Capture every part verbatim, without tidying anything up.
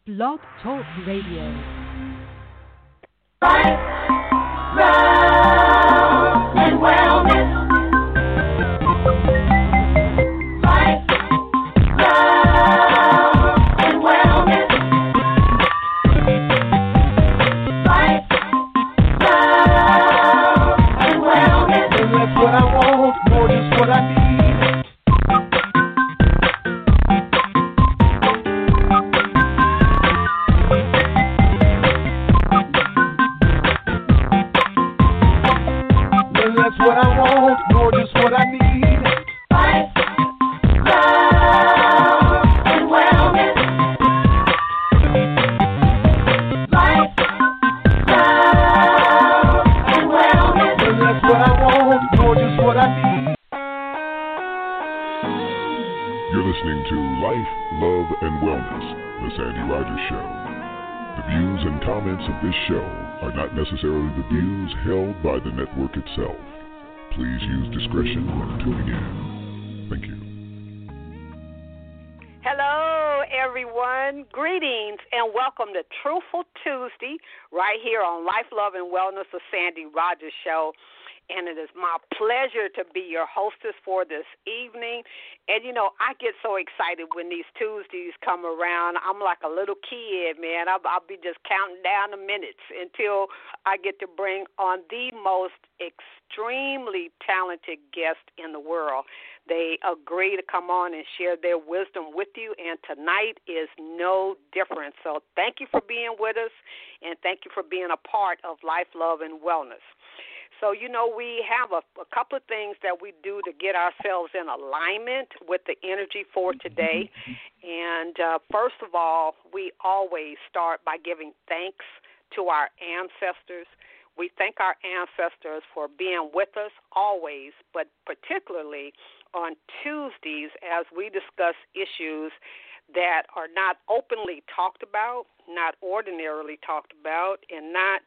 Blog Talk Radio. Life, love, and wellness. Life, love, and wellness. Life, love, and wellness. And that's what I want, more just what I need. That's what I want, more just what I need. Life, love, and wellness. Life, love, and wellness. And that's what I want, more just what I need. You're listening to Life, Love, and Wellness, The Sandy Rogers Show. The views and comments of this show are not necessarily the views held by the network itself. Please use discretion when tuning in. Thank you. Hello, everyone. Greetings and welcome to Truthful Tuesday right here on Life, Love, and Wellness, The Sandy Rogers Show. And it is my pleasure to be your hostess for this evening. And, you know, I get so excited when these Tuesdays come around. I'm like a little kid, man. I'll, I'll be just counting down the minutes until I get to bring on the most extremely talented guest in the world. They agree to come on and share their wisdom with you, and tonight is no different. So thank you for being with us, and thank you for being a part of Life, Love, and Wellness. So, you know, we have a, a couple of things that we do to get ourselves in alignment with the energy for today. And uh, first of all, we always start by giving thanks to our ancestors. We thank our ancestors for being with us always, but particularly on Tuesdays as we discuss issues that are not openly talked about, not ordinarily talked about, and not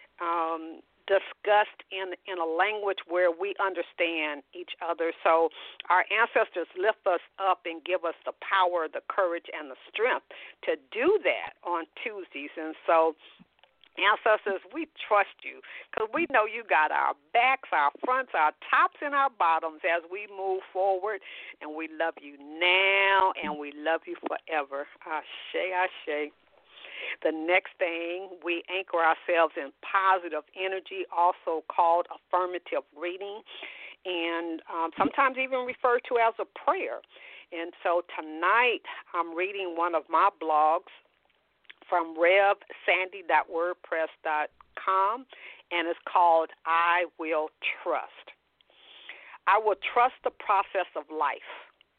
um, discussed in in a language where we understand each other. So our ancestors lift us up and give us the power, the courage, and the strength to do that on Tuesdays. And so ancestors, we trust you because we know you got our backs, our fronts, our tops, and our bottoms as we move forward. And we love you now, and we love you forever. Ashe, ashe. The next thing, we anchor ourselves in positive energy, also called affirmative reading, and um, sometimes even referred to as a prayer. And so tonight I'm reading one of my blogs from rev sandy dot wordpress dot com, and it's called I Will Trust. I will trust the process of life.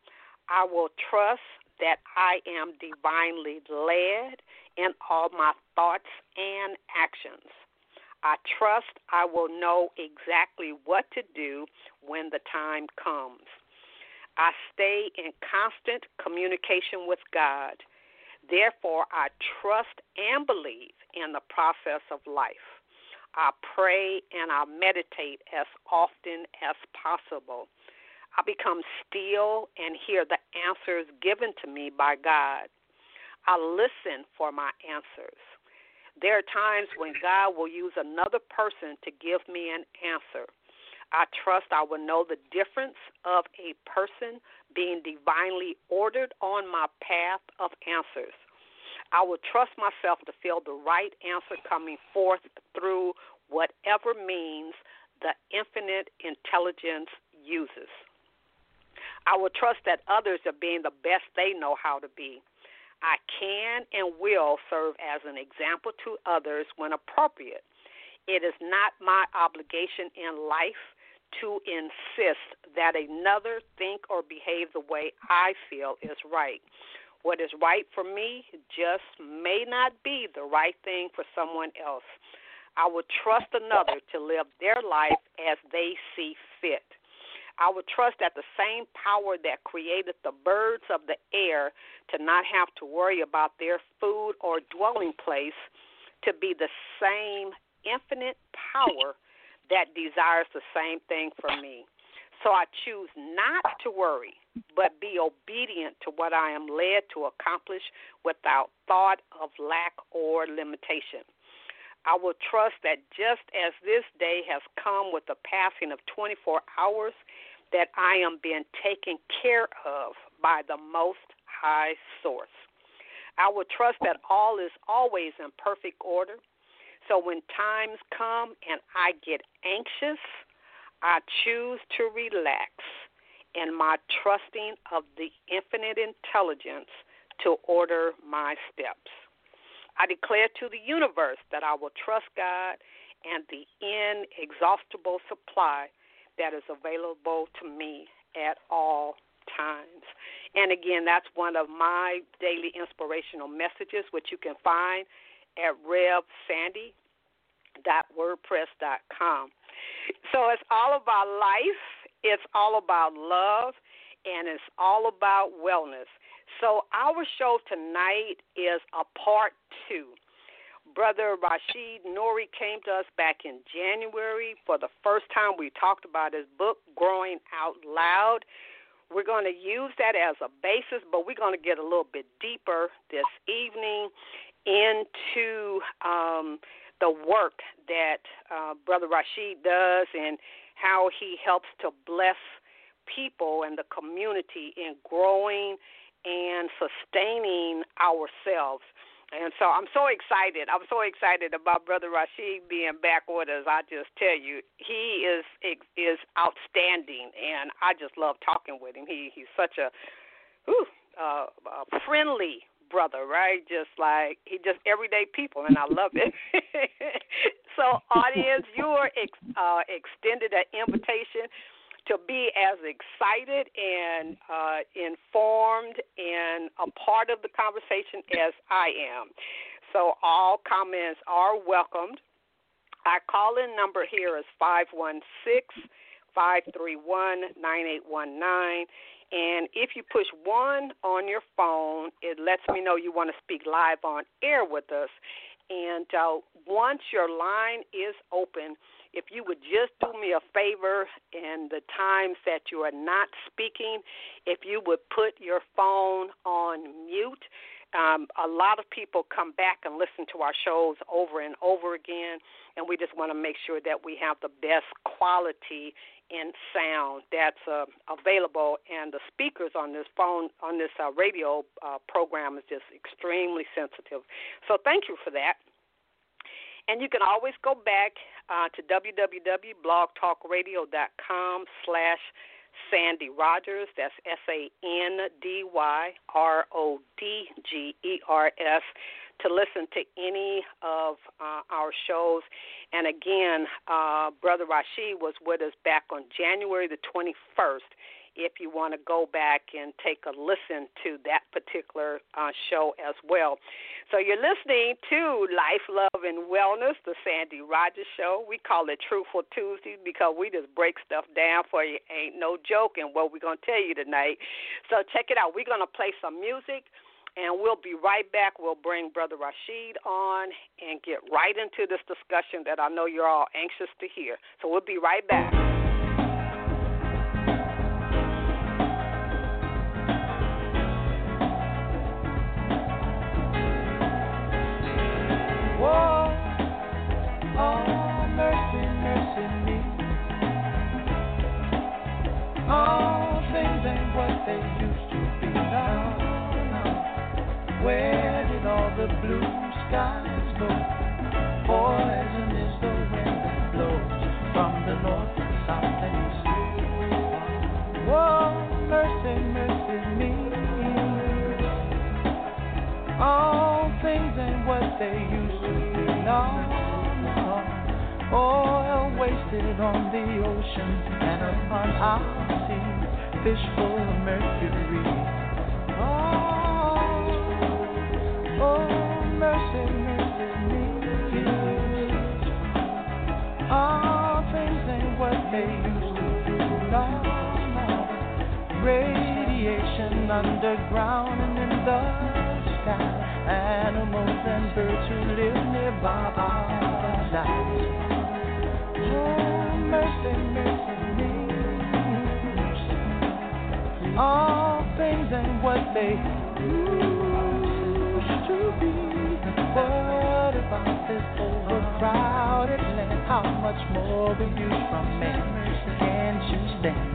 I will trust that I am divinely led in all my thoughts and actions. I trust I will know exactly what to do when the time comes. I stay in constant communication with God. Therefore, I trust and believe in the process of life. I pray and I meditate as often as possible. I become still and hear the answers given to me by God. I listen for my answers. There are times when God will use another person to give me an answer. I trust I will know the difference of a person being divinely ordered on my path of answers. I will trust myself to feel the right answer coming forth through whatever means the infinite intelligence uses. I will trust that others are being the best they know how to be. I can and will serve as an example to others when appropriate. It is not my obligation in life to insist that another think or behave the way I feel is right. What is right for me just may not be the right thing for someone else. I will trust another to live their life as they see fit. I would trust that the same power that created the birds of the air to not have to worry about their food or dwelling place to be the same infinite power that desires the same thing for me. So I choose not to worry, but be obedient to what I am led to accomplish without thought of lack or limitation. I will trust that just as this day has come with the passing of twenty-four hours, that I am being taken care of by the Most High Source. I will trust that all is always in perfect order. So when times come and I get anxious, I choose to relax in my trusting of the infinite intelligence to order my steps. I declare to the universe that I will trust God and the inexhaustible supply that is available to me at all times. And again, that's one of my daily inspirational messages, which you can find at rev sandy dot wordpress dot com. So it's all about life, it's all about love, and it's all about wellness. So our show tonight is a part two. Brother Rashid Nori came to us back in January. For the first time, we talked about his book, Growing Out Loud. We're going to use that as a basis, but we're going to get a little bit deeper this evening into um, the work that uh, Brother Rashid does and how he helps to bless people and the community in growing and sustaining ourselves. And so I'm so excited. I'm so excited about Brother Rashid being back with us. I just tell you, he is is outstanding, and I just love talking with him. He he's such a, whew, uh, a friendly brother, right? Just like he just everyday people, and I love it. So, audience, you are ex- uh, extended an invitation to be as excited and uh, informed and a part of the conversation as I am. So all comments are welcomed. Our call-in number here is five one six, five three one, nine eight one nine. And if you push one on your phone, it lets me know you want to speak live on air with us. And uh, once your line is open, if you would just do me a favor in the times that you are not speaking, if you would put your phone on mute. Um, a lot of people come back and listen to our shows over and over again, and we just want to make sure that we have the best quality in sound that's uh, available. And the speakers on this phone, on this uh, radio uh, program is just extremely sensitive. So thank you for that. And you can always go back uh, to www.blogtalkradio.com slash Sandy Rogers. That's S A N D Y R O D G E R S to listen to any of uh, our shows. And again, uh, Brother Rashid was with us back on January the twenty-first. If you want to go back and take a listen to that particular uh, show as well. So you're listening to Life, Love, and Wellness, the Sandy Rogers Show. We call it Truthful Tuesday because we just break stuff down for you. Ain't no joking what we're going to tell you tonight. So check it out. We're going to play some music, and we'll be right back. We'll bring Brother Rashid on and get right into this discussion that I know you're all anxious to hear. So we'll be right back. All things ain't what they used to be now. Where did all the blue skies go? Poison is the wind that blows from the north and south and east. Whoa, mercy, mercy me. All things ain't what they used to be now. Oil wasted on the ocean and upon our seas, fish full of mercury. Oh, oh, mercy, mercy me. All things ain't what they used to be. No, no. Radiation underground and in the sky. Animals and birds who live nearby are dying. Oh, mercy, mercy me. All things ain't what they used to be. What about this overcrowded land? How much more abuse from men can you stand?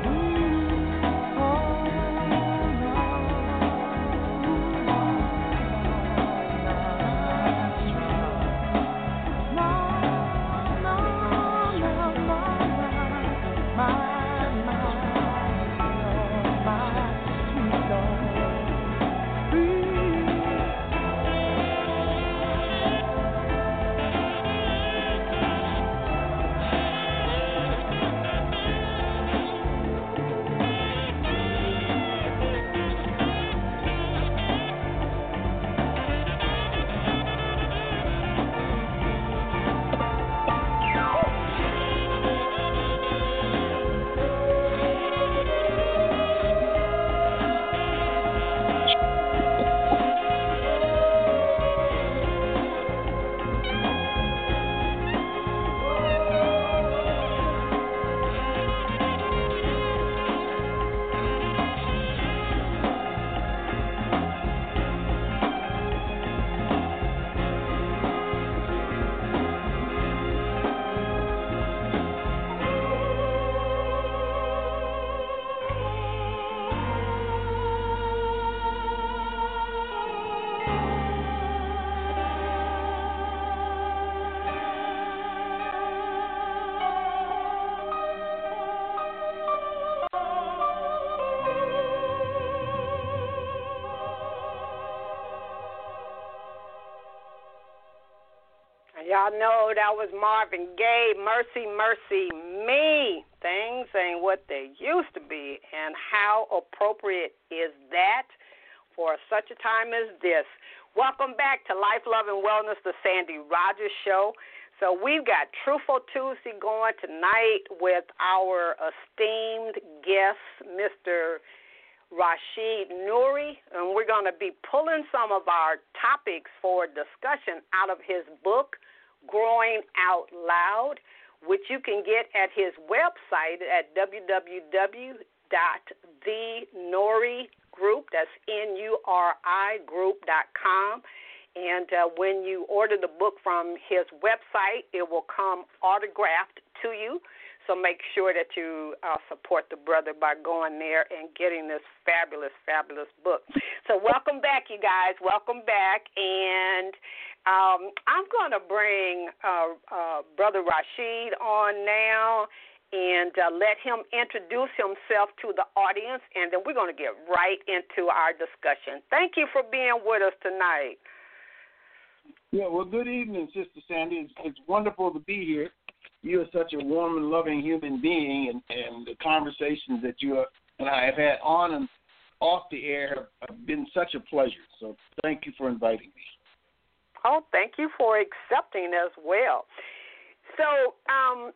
Y'all know that was Marvin Gaye, Mercy, Mercy Me. Things ain't what they used to be. And how appropriate is that for such a time as this? Welcome back to Life, Love, and Wellness, the Sandy Rogers Show. So we've got Truthful Tuesday going tonight with our esteemed guest, Mister Rashid Nuri, and we're going to be pulling some of our topics for discussion out of his book, Growing Out Loud, which you can get at his website at w w w dot the nuri group, that's N U R I group dot com. And uh, when you order the book from his website, it will come autographed to you. So make sure that you uh, support the brother by going there and getting this fabulous, fabulous book. So welcome back, you guys. Welcome back. And um, I'm going to bring uh, uh, Brother Rashid on now and uh, let him introduce himself to the audience, and then we're going to get right into our discussion. Thank you for being with us tonight. Yeah, well, good evening, Sister Sandy. It's, it's wonderful to be here. You are such a warm and loving human being, and, and the conversations that you are, and I have had on and off the air have, have been such a pleasure. So thank you for inviting me. Oh, thank you for accepting as well. So, um,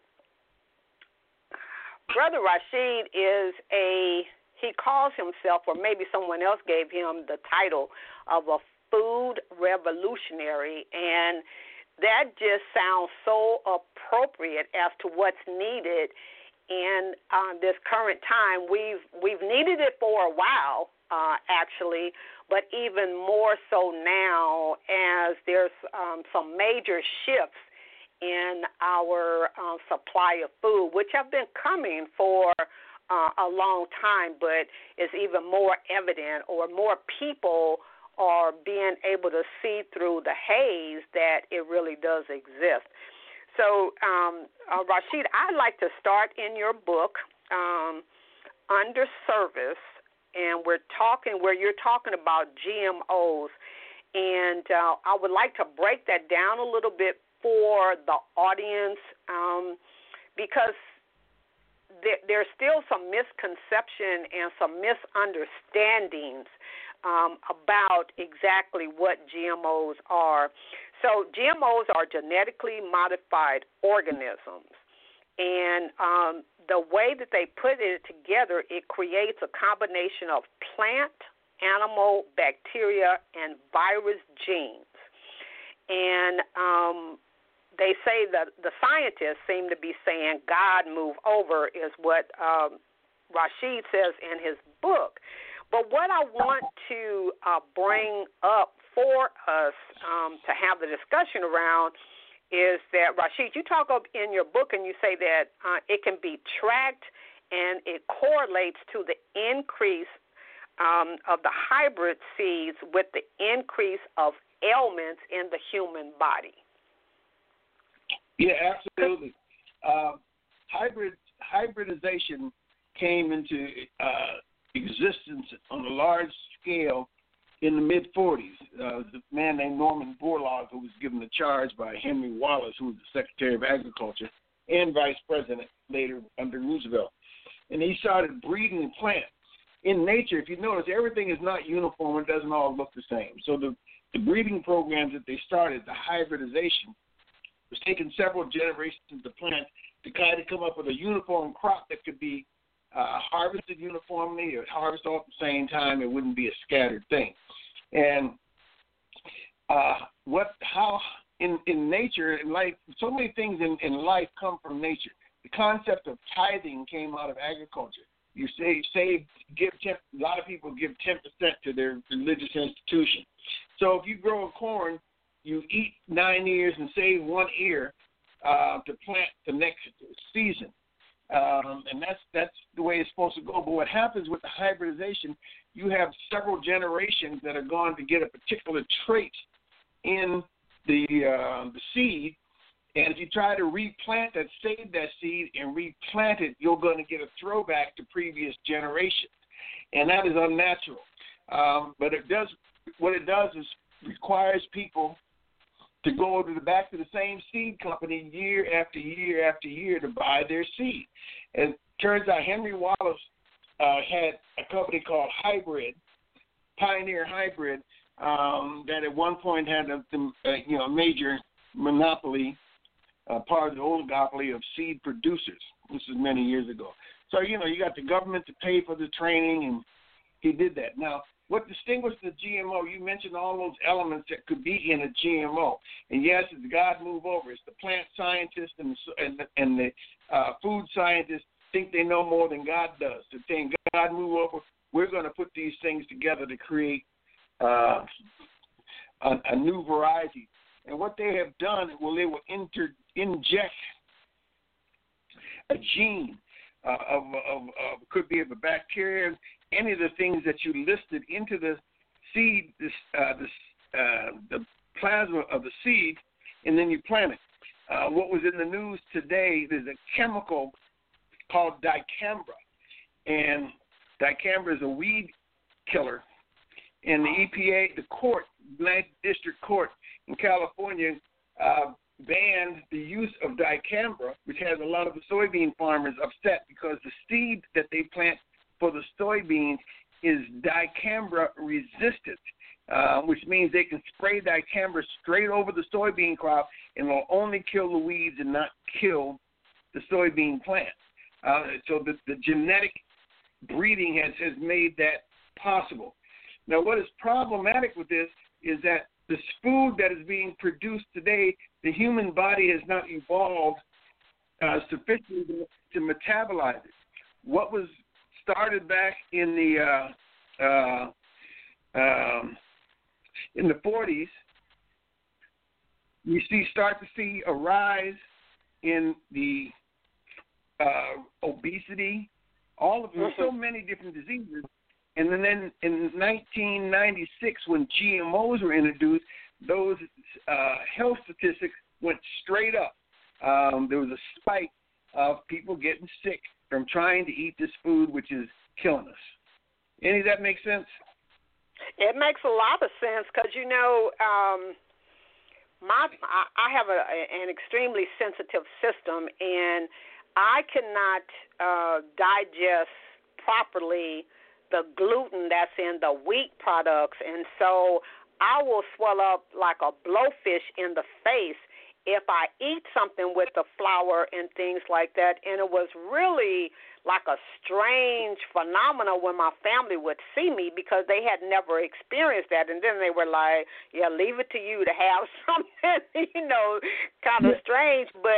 Brother Rashid is a, he calls himself, or maybe someone else gave him the title of a food revolutionary, and that just sounds so appropriate as to what's needed in uh, this current time. We've we've needed it for a while, uh, actually, but even more so now as there's um, some major shifts in our uh, supply of food, which have been coming for uh, a long time, but is even more evident, or more people are being able to see through the haze that it really does exist. So, um, uh, Rashid, I'd like to start in your book, um, Under Service, and we're talking where you're talking about G M Os, and uh, I would like to break that down a little bit for the audience, um, because there, there's still some misconception and some misunderstandings Um, about exactly what G M Os are. So G M Os are genetically modified organisms, and um, the way that they put it together, it creates a combination of plant, animal, bacteria, and virus genes. And um, they say that the scientists seem to be saying God move over is what um, Rashid says in his book. But what I want to uh, bring up for us um, to have the discussion around is that, Rashid, you talk up in your book and you say that uh, it can be tracked and it correlates to the increase um, of the hybrid seeds with the increase of ailments in the human body. Yeah, absolutely. Uh, hybrid hybridization came into uh, existence on a large scale in the mid forties. Uh, the man named Norman Borlaug, who was given the charge by Henry Wallace, who was the Secretary of Agriculture and Vice President later under Roosevelt. And he started breeding plants. In nature, if you notice, everything is not uniform. It doesn't all look the same. So the, the breeding programs that they started, the hybridization, was taking several generations of plants to kind of come up with a uniform crop that could be uh, harvested uniformly or harvested all at the same time. It wouldn't be a scattered thing. And uh, what, how in, in nature, in life, so many things in, in life come from nature. The concept of tithing came out of agriculture. You say, save, give ten, a lot of people give ten percent to their religious institution. So if you grow a corn, you eat nine ears and save one ear uh, to plant the next season. Um, and that's that's the way it's supposed to go. But what happens with the hybridization, you have several generations that are going to get a particular trait in the uh, the seed. And if you try to replant that, save that seed and replant it, you're going to get a throwback to previous generations. And that is unnatural. Um, but it does what it does is requires people to go to the back to the same seed company year after year after year to buy their seed. And it turns out Henry Wallace uh, had a company called Hybrid, Pioneer Hybrid, um, that at one point had a, a you know major monopoly, uh, part of the oligopoly of seed producers. This is many years ago. So you know you got the government to pay for the training, and he did that. Now, what distinguishes the G M O, you mentioned all those elements that could be in a G M O. And yes, it's God move over. It's the plant scientists and the, and the, and the uh, food scientists think they know more than God does. They're saying, God move over, we're going to put these things together to create uh, a, a new variety. And what they have done, well, they will inter, inject a gene uh, of, of, of, could be of a bacteria, any of the things that you listed into the seed, this, uh, this, uh, the plasma of the seed, and then you plant it. Uh, what was in the news today, there's a chemical called dicambra, and dicambra is a weed killer. And the E P A, the court, ninth District Court in California, uh, banned the use of dicambra, which has a lot of the soybean farmers upset because the seed that they plant for the soybeans is dicambra resistant, uh, which means they can spray dicambra straight over the soybean crop and will only kill the weeds and not kill the soybean plant. Uh, so the, the genetic breeding has, has made that possible. Now, what is problematic with this is that this food that is being produced today, the human body has not evolved uh, sufficiently to, to metabolize it. What was started back in the uh, uh, um, in the forties, you see start to see a rise in the uh, obesity, all of them, so many different diseases. And then in nineteen ninety-six, when G M Os were introduced, those uh, health statistics went straight up. Um, there was a spike of people getting sick from trying to eat this food, which is killing us. Any of that make sense? It makes a lot of sense because, you know, um, my I have a, an extremely sensitive system, and I cannot uh, digest properly the gluten that's in the wheat products, and so I will swell up like a blowfish in the face if I eat something with the flour and things like that. And it was really like a strange phenomenon when my family would see me because they had never experienced that. And then they were like, yeah, leave it to you to have something, you know, kind of strange. But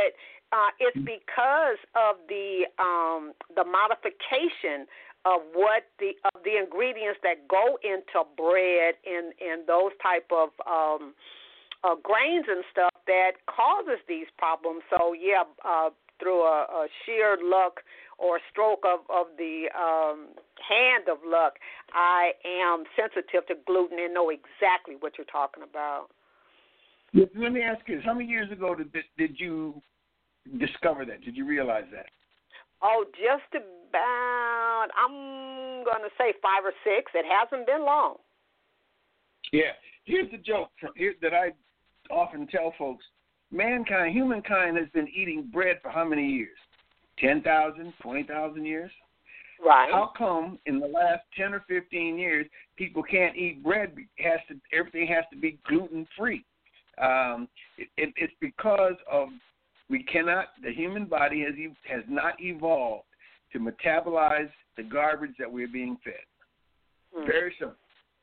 uh, it's because of the um, the modification of what the of the ingredients that go into bread and, and those type of um, uh, grains and stuff that causes these problems. So yeah, uh, through a, a sheer luck or stroke of of the um, hand of luck, I am sensitive to gluten and know exactly what you're talking about. Yes, let me ask you: how many years ago did did you discover that? Did you realize that? Oh, just about, I'm going to say five or six. It hasn't been long. Yeah. Here's the joke here that I often tell folks. Mankind, humankind has been eating bread for how many years? ten thousand, twenty thousand years? Right. How come in the last ten or fifteen years people can't eat bread? It has to, everything has to be gluten-free. Um, it, it, it's because of we cannot, the human body has has not evolved to metabolize the garbage that we're being fed. Hmm. Very simple.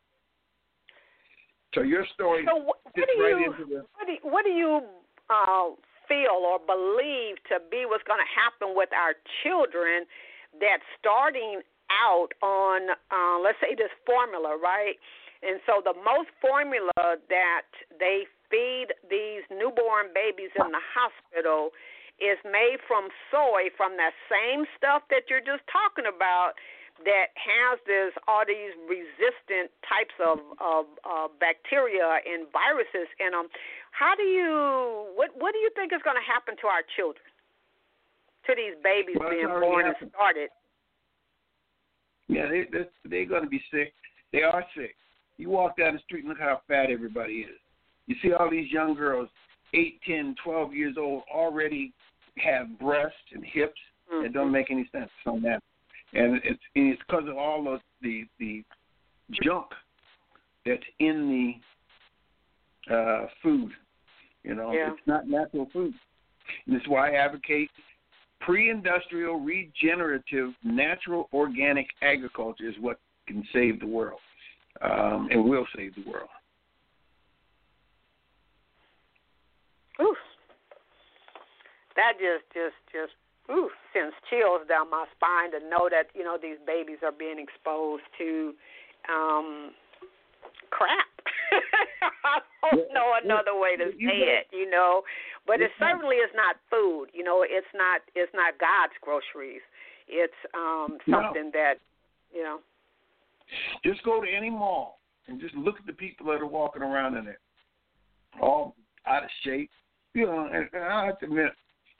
So your story so what, fits what do right you, into the... What do you, what do you uh, feel or believe to be what's going to happen with our children that's starting out on, uh, let's say, this formula, right? And so the most formula that they feed these newborn babies in the hospital is made from soy, from that same stuff that you're just talking about, that has this all these resistant types of, of uh, bacteria and viruses in them. How do you what what do you think is going to happen to our children, to these babies well, being born happened. and started? Yeah, they, they, they're going to be sick. They are sick. You walk down the street and look how fat everybody is. You see all these young girls, eight, ten, twelve years old, already have breasts and hips mm-hmm. that don't make any sense on that. And it's and it's because of all of the the junk that's in the uh, food. You know, yeah. It's not natural food. And that's why I advocate pre-industrial, regenerative, natural, organic agriculture is what can save the world um, and will save the world. Oof. That just, just, just, oof, sends chills down my spine to know that, you know, these babies are being exposed to um, crap. I don't know another way to say it, you know. But it certainly is not food. You know, it's not it's not God's groceries. It's um, something no. that, you know. Just go to any mall and just look at the people that are walking around in it, all out of shape. You know, and, and I have to admit,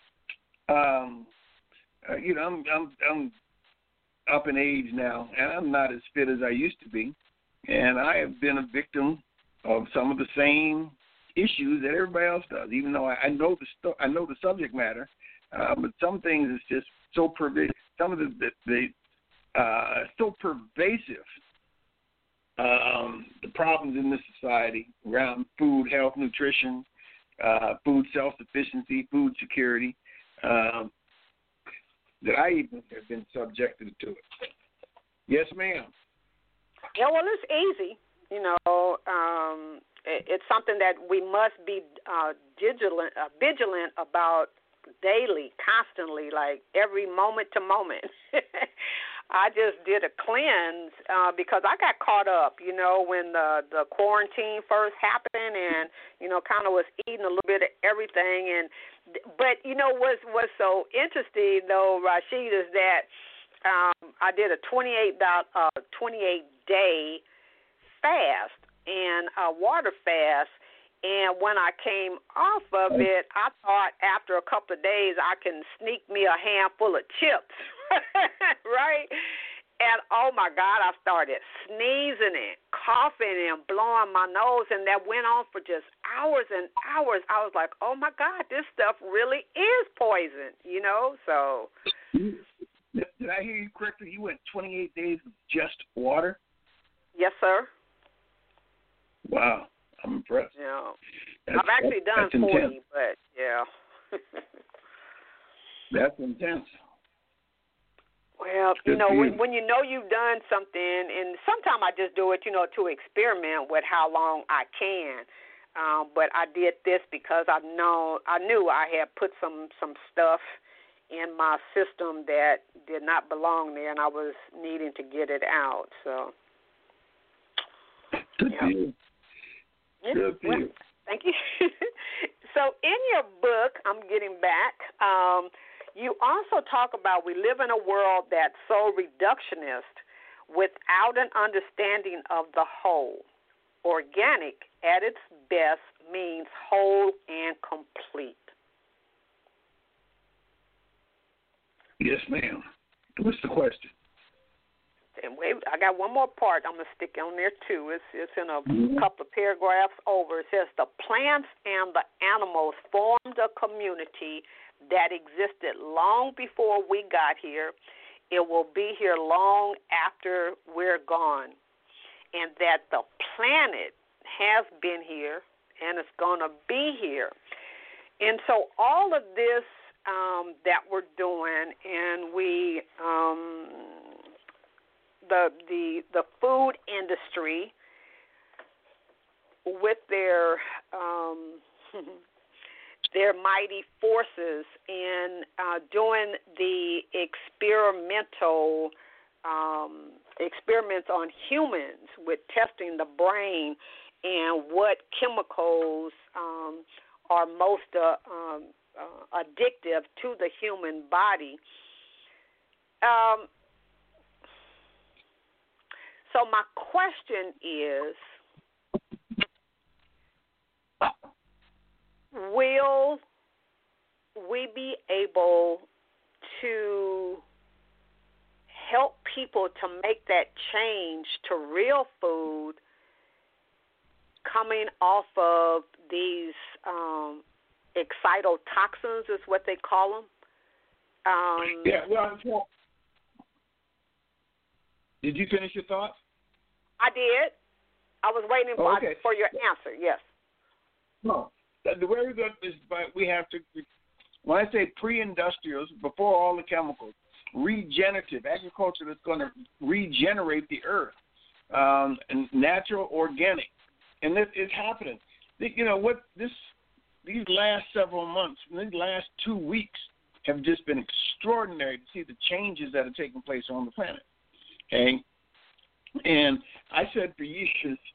um, uh, you know, I'm I'm I'm up in age now, and I'm not as fit as I used to be, and I have been a victim of some of the same issues that everybody else does. Even though I, I know the stu- I know the subject matter, uh, but some things is just so pervasive. Some of the the, the uh, so pervasive. Um, the problems in this society around food, health, nutrition, uh, food self-sufficiency, food security, um, that I even have been subjected to it. Yes, ma'am. Yeah, well, it's easy. You know, um, it, it's something that we must be uh, vigilant, uh, vigilant about daily, constantly, like every moment to moment. I just did a cleanse uh, because I got caught up, you know, when the, the quarantine first happened and, you know, kind of was eating a little bit of everything. And But, you know, what's, what's so interesting, though, Rashid, is that um, I did a twenty-eight day fast and a water fast. And when I came off of it, I thought after a couple of days I can sneak me a handful of chips, right? And, oh, my God, I started sneezing and coughing and blowing my nose, and that went on for just hours and hours. I was like, oh, my God, this stuff really is poison, you know? So. Did I hear you correctly? You went twenty-eight days with just water? Yes, sir. Wow. I'm impressed. Yeah. That's, I've actually that's, done that's forty, intense. but, yeah. That's intense. Well, Good you know, you. when, when you know you've done something, and sometimes I just do it, you know, to experiment with how long I can. Um, but I did this because I know I knew I had put some some stuff in my system that did not belong there, and I was needing to get it out. So, good yeah. for you. Yeah, Good for well, you. thank you. So, in your book, I'm getting back. Um, you also talk about we live in a world that's so reductionist without an understanding of the whole. Organic, at its best, means whole and complete. Yes, ma'am. What's the question? And wait, I got one more part I'm going to stick on there, too. It's, it's in a mm-hmm. couple of paragraphs over. It says, the plants and the animals formed a community that existed long before we got here. It will be here long after we're gone. And that the planet has been here and it's going to be here. And so all of this um, that we're doing, and we, um, the the the food industry with their um, their mighty forces in uh, doing the experimental um, experiments on humans with testing the brain and what chemicals um, are most uh, um, uh, addictive to the human body. Um, so my question is, will we be able to help people to make that change to real food coming off of these um, excitotoxins is what they call them? Um, yeah, well, did you finish your thoughts? I did. I was waiting for, oh, okay. for your answer, yes. No. The way we go is by, we have to, when I say pre-industrials, before all the chemicals, regenerative agriculture that's going to regenerate the earth, um, and natural, organic, and this is happening. You know what? This these last several months, these last two weeks, have just been extraordinary to see the changes that are taking place on the planet. Okay, and I said for years,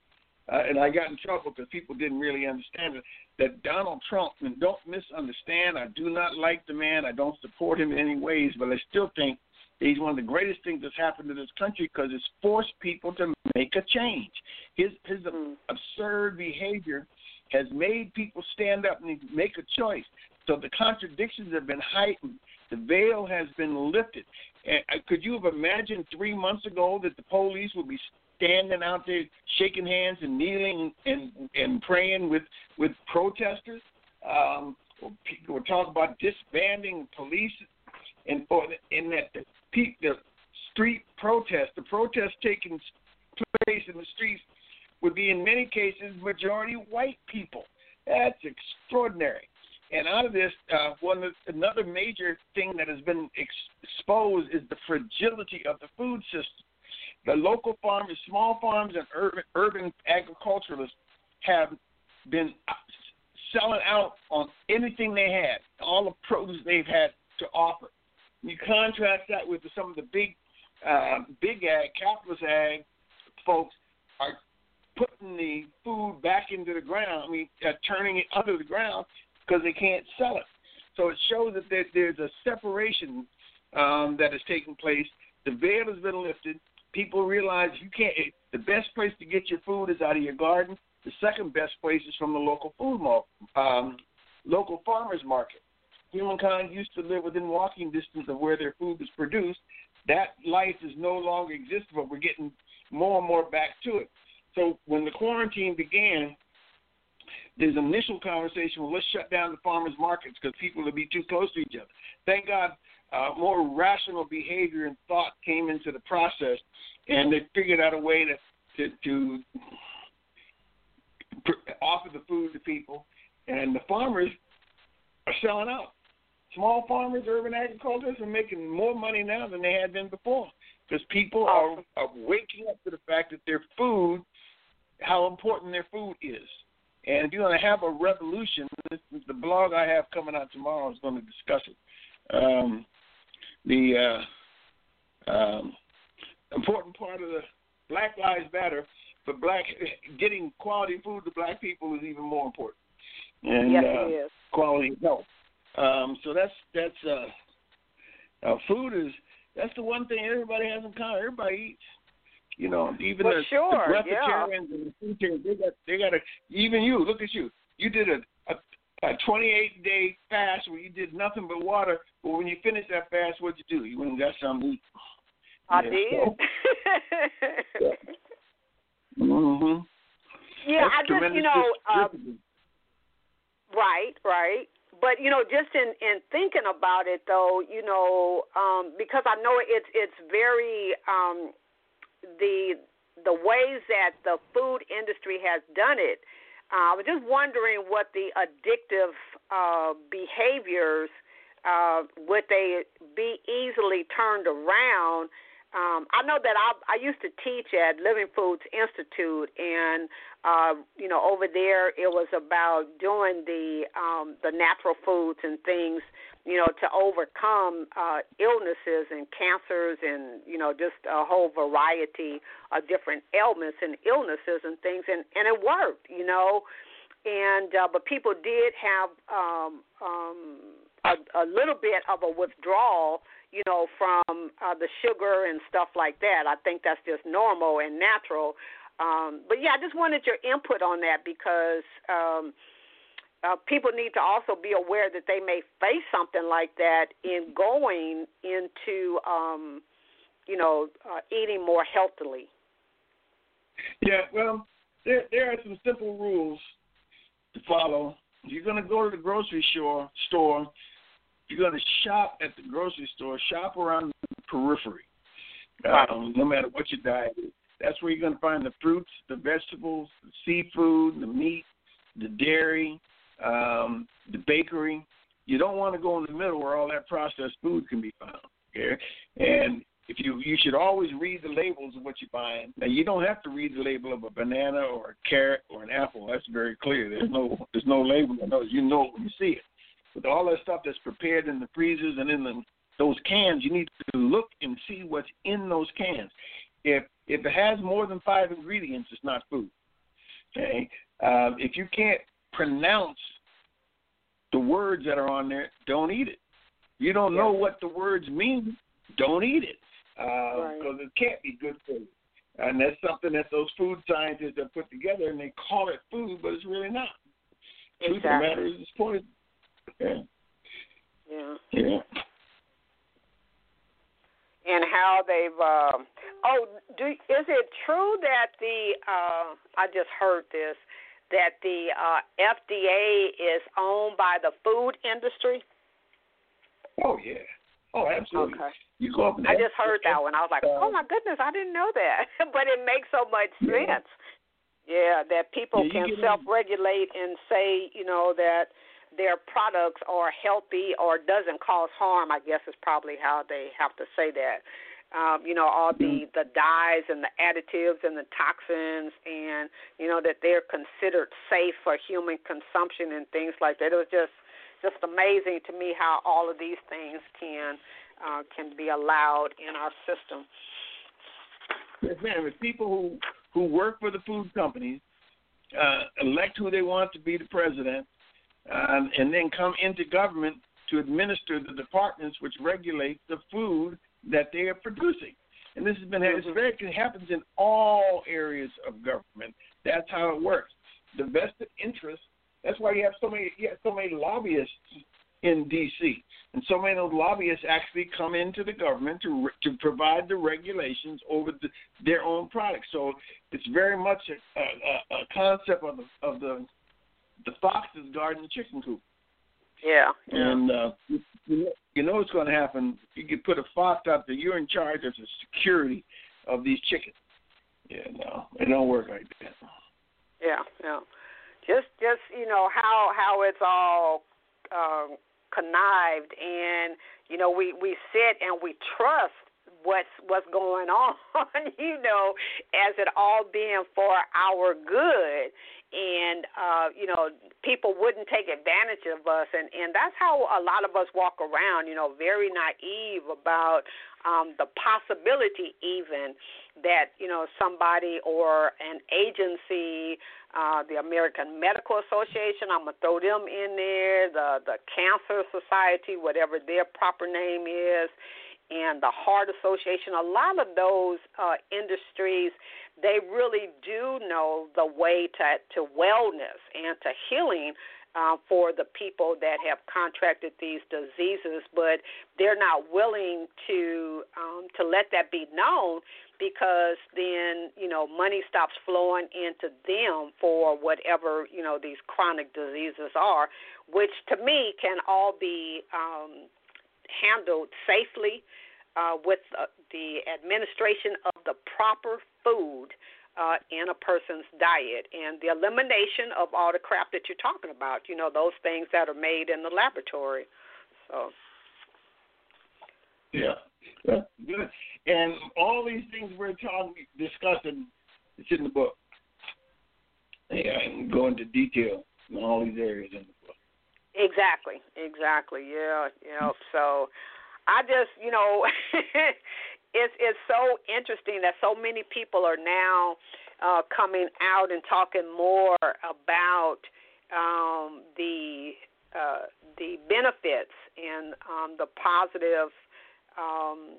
uh, and I got in trouble because people didn't really understand it, that Donald Trump, and don't misunderstand, I do not like the man. I don't support him in any ways, but I still think he's one of the greatest things that's happened to this country because it's forced people to make a change. His his mm. absurd behavior has made people stand up and make a choice. So the contradictions have been heightened. The veil has been lifted. And could you have imagined three months ago that the police would be standing out there shaking hands and kneeling and, and praying with, with protesters? Um, people were talking about disbanding police, and or in that the, the street protest, the protest taking place in the streets would be in many cases majority white people. That's extraordinary. And out of this, uh, one of, another major thing that has been ex- exposed is the fragility of the food system. The local farmers, small farms, and urban, urban agriculturalists have been selling out on anything they had, all the produce they've had to offer. You contrast that with some of the big, uh, big ag, capitalist ag folks are putting the food back into the ground. I mean, uh, turning it under the ground because they can't sell it. So it shows that there, there's a separation um, that is taking place. The veil has been lifted. People realize you can't. The best place to get your food is out of your garden. The second best place is from the local food market, um, local farmers market. Humankind used to live within walking distance of where their food was produced. That life is no longer existent, but we're getting more and more back to it. So when the quarantine began, there's an initial conversation, well, let's shut down the farmers markets because people will be too close to each other. Thank God uh, more rational behavior and thought came into the process, and they figured out a way to, to, to offer the food to people, and the farmers are selling out. Small farmers, urban agriculturists are making more money now than they had been before because people are, are waking up to the fact that their food, how important their food is. And if you're going to have a revolution, this, the blog I have coming out tomorrow is going to discuss it. Um, the uh, um, important part of the Black Lives Matter, but black getting quality food to black people is even more important. And yes, uh, it is. quality health. Um, so that's that's uh, uh, food is that's the one thing everybody has in common. Everybody eats. You know, even well, the, sure, the breatharians yeah. and the fruitarians, they got they got a. Even you, look at you. You did a, a a twenty-eight day fast where you did nothing but water. But when you finished that fast, what'd you do? You went and got something to eat. I yeah, did. So, yeah. Mm-hmm. Yeah, That's I just, you know, uh, discipline. right, right. But, you know, just in, in thinking about it, though, you know, um, because I know it's it's very um, the the ways that the food industry has done it. Uh, I was just wondering what the addictive uh, behaviors uh, would they be easily turned around. Um, I know that I, I used to teach at Living Foods Institute, and uh, you know, over there it was about doing the um, the natural foods and things, you know, to overcome uh, illnesses and cancers and you know just a whole variety of different ailments and illnesses and things, and, and it worked, you know, and uh, but people did have um, um, a, a little bit of a withdrawal, you know, from uh, the sugar and stuff like that. I think that's just normal and natural. Um, but, yeah, I just wanted your input on that because um, uh, people need to also be aware that they may face something like that in going into, um, you know, uh, eating more healthily. Yeah, well, there, there are some simple rules to follow. You're going to go to the grocery store, store you're going to shop at the grocery store, shop around the periphery, um, no matter what your diet is. That's where you're going to find the fruits, the vegetables, the seafood, the meat, the dairy, um, the bakery. You don't want to go in the middle where all that processed food can be found. Okay? And if you you should always read the labels of what you're buying. Now, you don't have to read the label of a banana or a carrot or an apple. That's very clear. There's no there's no label on those. You know it when you see it. With all that stuff that's prepared in the freezers and in the, those cans, you need to look and see what's in those cans. If if it has more than five ingredients, it's not food. Okay, uh, if you can't pronounce the words that are on there, don't eat it. You don't know what the words mean, don't eat it because uh, right. it can't be good for you. And that's something that those food scientists have put together, and they call it food, but it's really not. Exactly. Truth of the matter is it's poison. Yeah. Yeah. Yeah. And how they've. Uh, oh, do is it true that the? Uh, I just heard this that the uh, F D A is owned by the food industry. Oh yeah. Oh, absolutely. Okay. You go up and I just heard that one. I was like, oh my goodness, I didn't know that, but it makes so much yeah. sense. Yeah, that people yeah, can self-regulate and say, you know, that their products are healthy or doesn't cause harm, I guess is probably how they have to say that. Um, you know, all the, the dyes and the additives and the toxins and, you know, that they're considered safe for human consumption and things like that. It was just just amazing to me how all of these things can uh, can be allowed in our system. Yes, ma'am. If people who, who work for the food companies uh, elect who they want to be the president, Um, and then come into government to administer the departments which regulate the food that they are producing. And this has been it's very, it happens in all areas of government. That's how it works. The vested interest. That's why you have so many you have so many lobbyists in D C and so many of those lobbyists actually come into the government to to provide the regulations over the, their own products. So it's very much a, a, a concept of the of the the fox is guarding the chicken coop. Yeah. yeah. And uh, you, you know what's going to happen. You can put a fox out there. You're in charge of the security of these chickens. Yeah, no, it don't work like that. Yeah, yeah. Just, just you know how how it's all um, connived, and you know we, we sit and we trust what's what's going on, you know, as it all being for our good. And, uh, you know, people wouldn't take advantage of us. And, and that's how a lot of us walk around, you know, very naive about um, the possibility even that, you know, somebody or an agency, uh, the American Medical Association, I'm going to throw them in there, the, the Cancer Society, whatever their proper name is, and the Heart Association, a lot of those uh, industries, they really do know the way to, to wellness and to healing uh, for the people that have contracted these diseases, but they're not willing to um, to let that be known, because then, you know, money stops flowing into them for whatever, you know, these chronic diseases are, which to me can all be um, handled safely uh, with uh, the administration of the proper food uh, in a person's diet and the elimination of all the crap that you're talking about, you know, those things that are made in the laboratory. So, yeah, that's good. And all these things we're talking, discussing, it's in the book. Yeah, I can go into detail in all these areas in the book. Exactly, exactly, yeah, you know, so I just, you know, it's it's so interesting that so many people are now uh, coming out and talking more about um, the uh, the benefits and um, the positive um,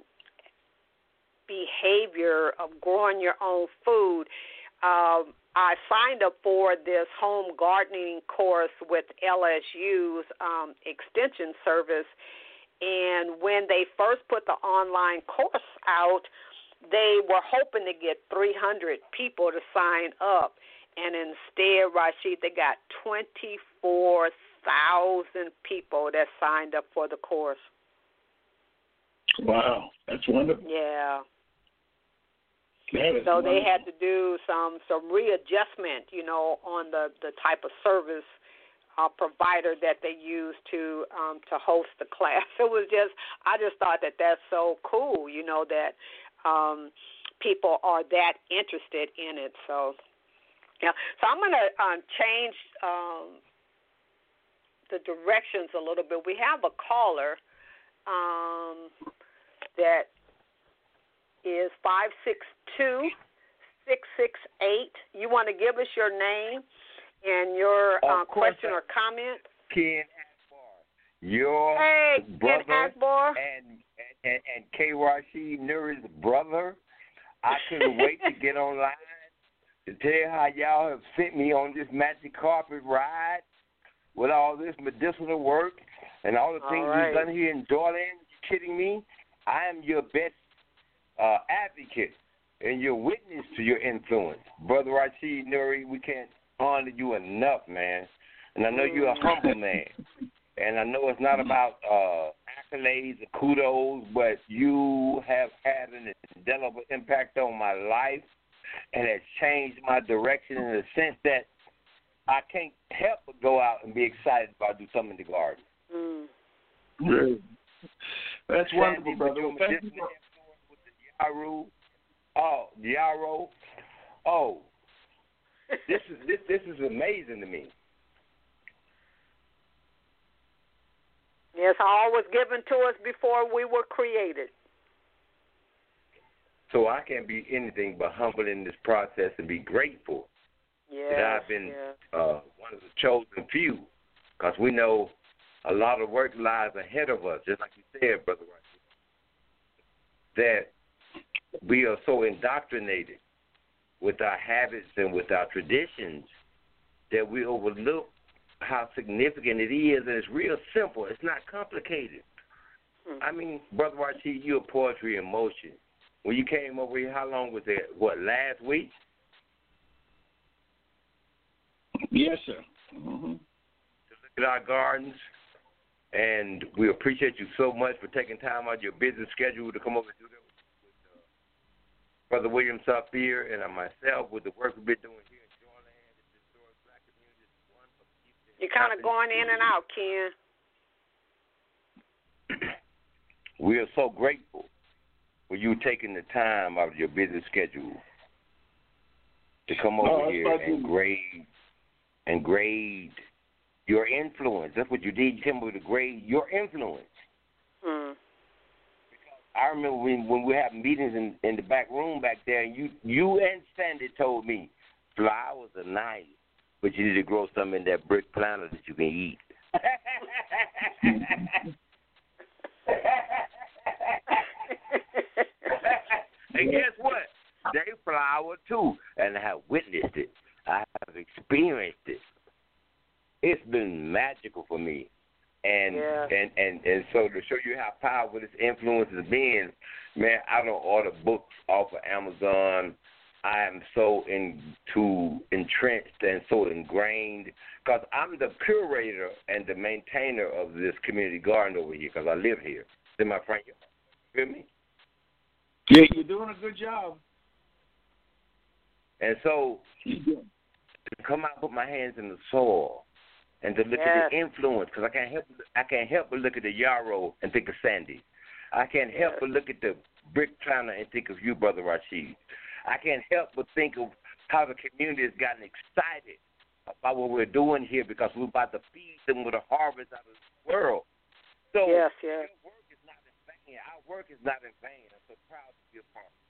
behavior of growing your own food. Um, I signed up for this home gardening course with L S U's um, extension service, and when they first put the online course out, they were hoping to get three hundred people to sign up, and instead, Rashid, they got twenty-four thousand people that signed up for the course. Wow, that's wonderful. Yeah. That is so they wonderful. had to do some some readjustment, you know, on the, the type of service uh, provider that they use to um, to host the class. It was just, I just thought that that's so cool, you know, that um, people are that interested in it. So, yeah. So I'm going to um, change um, the directions a little bit. We have a caller um, that is five six two, six six eight. You want to give us your name and your uh, question or comment? Ken Akbar, your hey, brother Ken Akbar. and, and, and K. Rashid Nuri's brother. I couldn't wait to get online to tell you how y'all have sent me on this magic carpet ride with all this medicinal work and all the all things right. we've done here in Jordan. You kidding me? I am your best Uh, advocate and your witness to your influence. Brother Rashid Nuri, we can't honor you enough, man. And I know you're a humble man. And I know it's not about uh, accolades or kudos, but you have had an indelible impact on my life and has changed my direction in the sense that I can't help but go out and be excited about do something in the garden. Mm. Really? That's Sandy, wonderful, brother. with your Well, thank you medicinal for- influence with the Yaru, oh, the Yarrow, oh, this is this this is amazing to me. Yes, all was given to us before we were created. So I can't be anything but humble in this process and be grateful Yes, that I've been yes. uh, one of the chosen few, because we know a lot of work lies ahead of us, just like you said, Brother Rice, that we are so indoctrinated with our habits and with our traditions that we overlook how significant it is, and it's real simple. It's not complicated. Hmm. I mean, Brother Rashid, you're poetry in motion. When you came over here, how long was it? What, last week? Yes, sir. Mm-hmm. To look at our gardens, and we appreciate you so much for taking time out of your busy schedule to come over and do that with, with uh, Brother William Safir and uh, myself with the work we've been doing here in Shoreland. This historic black community. One of the You're kind of going in and out, Ken. We are so grateful. for you taking the time out of your busy schedule to come over No, here and grade and grade your influence. That's what you did. You came over to grade your influence. Mm. I remember when when we had meetings in, in the back room back there, and you you and Sandy told me flowers are nice, but you need to grow some in that brick planter that you can eat. And guess what? They flower too, and I have witnessed it. I have experienced it. It's been magical for me. And, yeah. and, and, and so to show you how powerful this influence has been, man, I don't order books off of Amazon. I am so into entrenched and so ingrained because I'm the curator and the maintainer of this community garden over here because I live here. Is my friend? You hear me? Yeah, you're doing a good job. And so to come out and put my hands in the soil and to look yes. at the influence, because I can't help I can't help but look at the yarrow and think of Sandy. I can't help yes. but look at the brick planter and think of you, Brother Rashid. I can't help but think of how the community has gotten excited about what we're doing here because we're about to feed them with a harvest out of this world. So yes, yes. Our work is not in vain. Our work is not in vain. I'm so proud to be a part of it.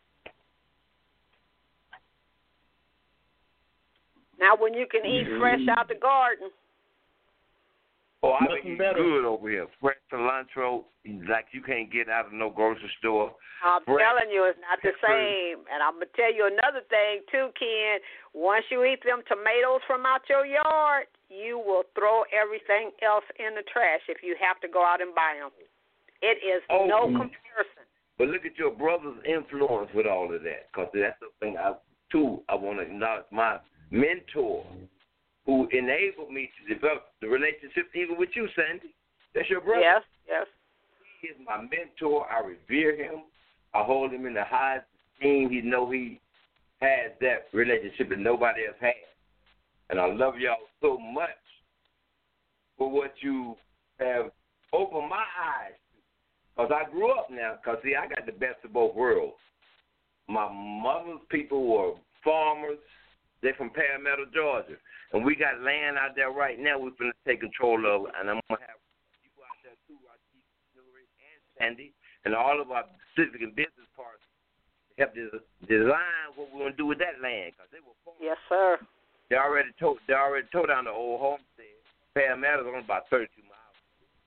Now, when you can eat fresh out the garden. Oh, I've been eating better. good over here. Fresh cilantro, like you can't get out of no grocery store. I'm Fresh telling you, it's not the pepper. same. And I'm going to tell you another thing, too, Ken. Once you eat them tomatoes from out your yard, you will throw everything else in the trash if you have to go out and buy them. It is Oh, no mm. comparison. But look at your brother's influence with all of that, because that's the thing, I, too, I want to acknowledge my mentor who enabled me to develop the relationship even with you, Sandy. That's your brother. Yes, yes. He is my mentor. I revere him. I hold him in the highest esteem. He know he has that relationship that nobody else has. And I love y'all so much for what you have opened my eyes to. Because I grew up now, because, see, I got the best of both worlds. My mother's people were farmers. They're from Palmetto, Georgia. And we got land out there right now we're going to take control of. And I'm going to have people out there, too, Rashid, Hillary, and Sandy, and all of our civic and business partners help des- design what we're going to do with that land. Because they were farmers. Yes, sir. They already tore, they already tore down the old homestead. Palmetto's only about thirty-two miles.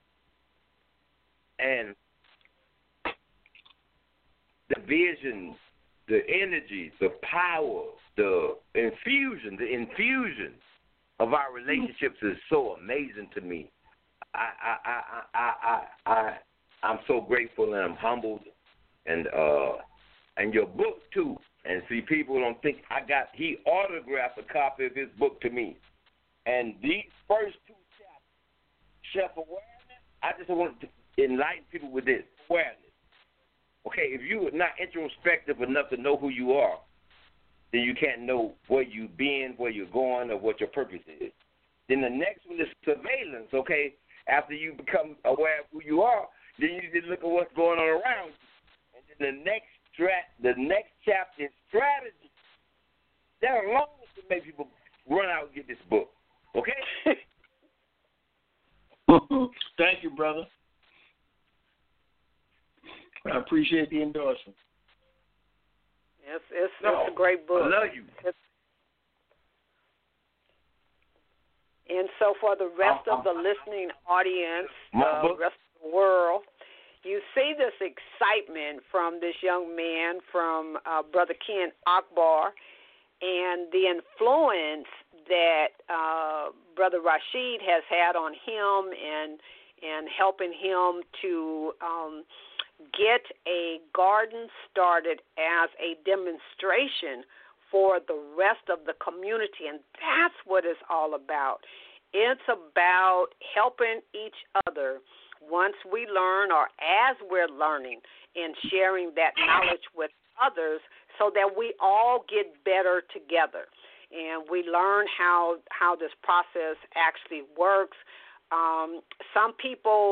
And the vision, the energy, the power, the infusion, the infusion of our relationships is so amazing to me. I I I I I, I I'm so grateful and I'm humbled, and uh and your book too. And see, people don't think I got. He autographed a copy of his book to me, and these first two chapters, Chef Awareness. I just want to enlighten people with this awareness. Okay, if you're not introspective enough to know who you are, then you can't know where you've been, where you're going, or what your purpose is. Then the next one is surveillance, okay? After you become aware of who you are, then you need to look at what's going on around you. And then the next strat, the next chapter is strategy. That alone to make people run out and get this book, okay? Thank you, brother. I appreciate the endorsement. It's, it's, No, it's a great book. I love you. It's, and so for the rest Uh, of the listening audience, My uh, book. rest of the world, you see this excitement from this young man, from uh, Brother Ken Akbar, and the influence that uh, Brother Rashid has had on him and and helping him to um, get a garden started as a demonstration for the rest of the community, and that's what it's all about. It's about helping each other once we learn, or as we're learning, and sharing that knowledge with others so that we all get better together. And we learn how, how this process actually works. Um, some people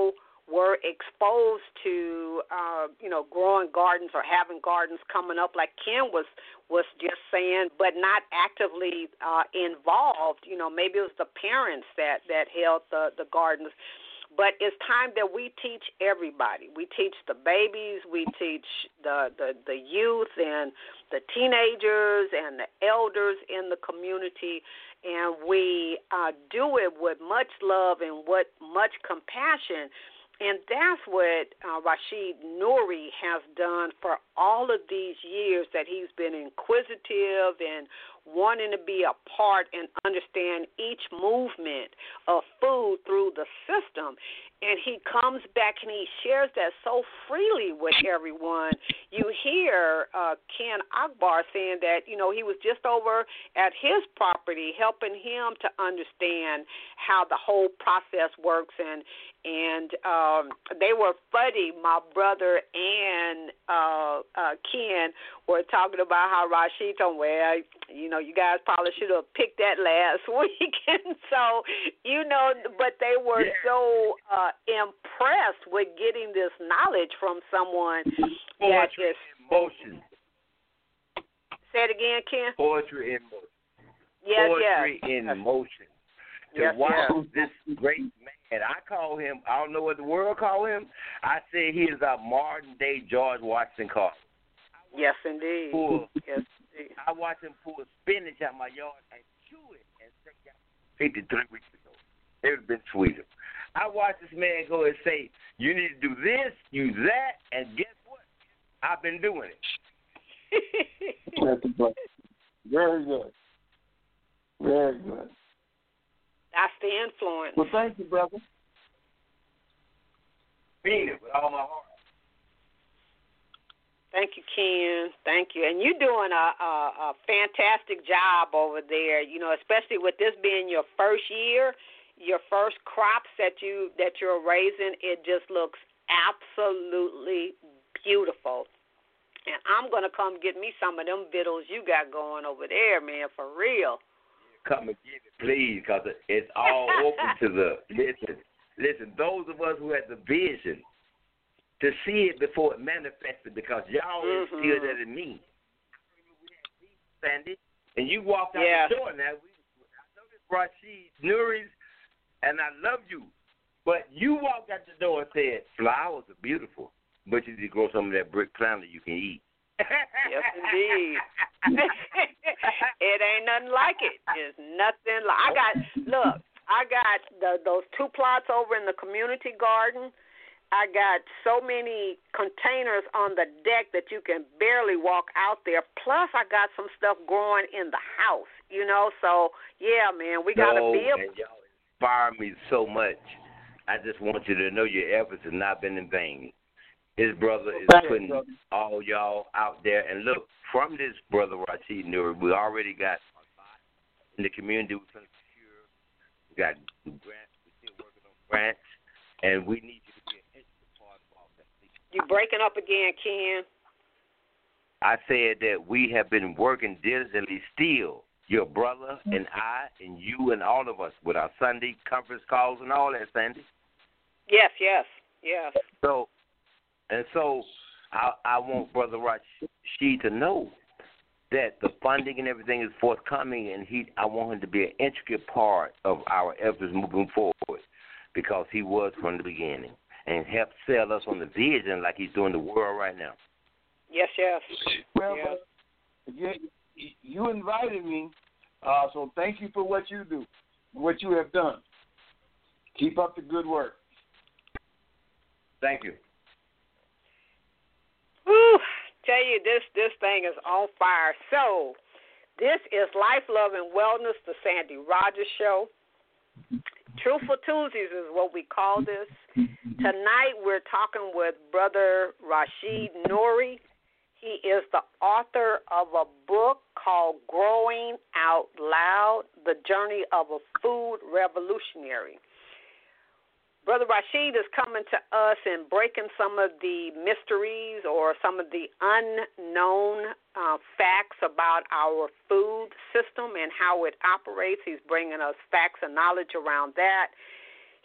were exposed to, uh, you know, growing gardens or having gardens coming up, like Ken was was just saying, but not actively uh, involved. You know, maybe it was the parents that, that held the, the gardens. But it's time that we teach everybody. We teach the babies, we teach the, the, the youth and the teenagers and the elders in the community, and we uh, do it with much love and with much compassion. And that's what uh, Rashid Nuri has done for all of these years, that he's been inquisitive and wanting to be a part and understand each movement of food through the system. And he comes back and he shares that so freely with everyone. You hear uh, Ken Akbar saying that, you know, he was just over at his property helping him to understand how the whole process works. And, and um, they were funny. My brother and uh, uh, Ken were talking about how Rashid told, well, you know, you guys probably should have picked that last week. And so, you know, but they were yeah. so uh, impressed with getting this knowledge from someone that Poetry is in motion. Say it again, Ken. Poetry in motion. Yes, Poetry yes. in motion. To Yes, watch yes. this great man, I call him, I don't know what the world call him, I say he is a modern-day George Washington Carver. Yes, indeed. Pull, Yes, indeed. I watch him pull spinach out my yard and chew it and say that fifty-three weeks ago. It would have been sweeter. I watched this man go and say, you need to do this, use that, and guess what? I've been doing it. Very good. Very good. That's the influence. Well, thank you, brother. Mean it with all my heart. Thank you, Ken. Thank you. And you're doing a, a, a fantastic job over there, you know, especially with this being your first year, your first crops that, you, that you're raising. It just looks absolutely beautiful. And I'm going to come get me some of them vittles you got going over there, man, for real. Come and get it, please, because it's all open to the, listen, listen, those of us who had the vision to see it before it manifested, because y'all mm-hmm. instilled that in me. Sandy, and you walked out yeah. the door now. We, I know this Rashid Nuri's, and I love you, but you walked out the door and said, flowers are beautiful, but you need to grow some of that brick planter you can eat. Yes, indeed. It ain't nothing like it. There's nothing like. I got look. I got the, those two plots over in the community garden. I got so many containers on the deck that you can barely walk out there. Plus, I got some stuff growing in the house. You know, so yeah, man, we gotta no, be able. And y'all inspire me so much. I just want you to know your efforts have not been in vain. His brother is putting all y'all out there. And look, from this brother Rashid Nuri, we already got in the community, we're going to secure. We got grants. We're still working on grants. And we need you to be an integral part of all that. You're breaking up again, Ken. I said that we have been working diligently still, your brother and I and you and all of us, with our Sunday conference calls and all that, Sandy. Yes, yes, yes. So, And so I, I want Brother Rashid to know that the funding and everything is forthcoming, and he I want him to be an intricate part of our efforts moving forward, because he was from the beginning and helped sell us on the vision like he's doing the world right now. Yes, yes. Well, yes. You, you invited me, uh, so thank you for what you do, what you have done. Keep up the good work. Thank you. Whew, tell you, this, this thing is on fire. So, this is Life, Love, and Wellness, the Sandy Rogers Show. Truthful Tuesdays is what we call this. Tonight, we're talking with Brother Rashid Nuri. He is the author of a book called Growing Out Loud, The Journey of a Food Revolutionary. Brother Rashid is coming to us and breaking some of the mysteries or some of the unknown uh, facts about our food system and how it operates. He's bringing us facts and knowledge around that.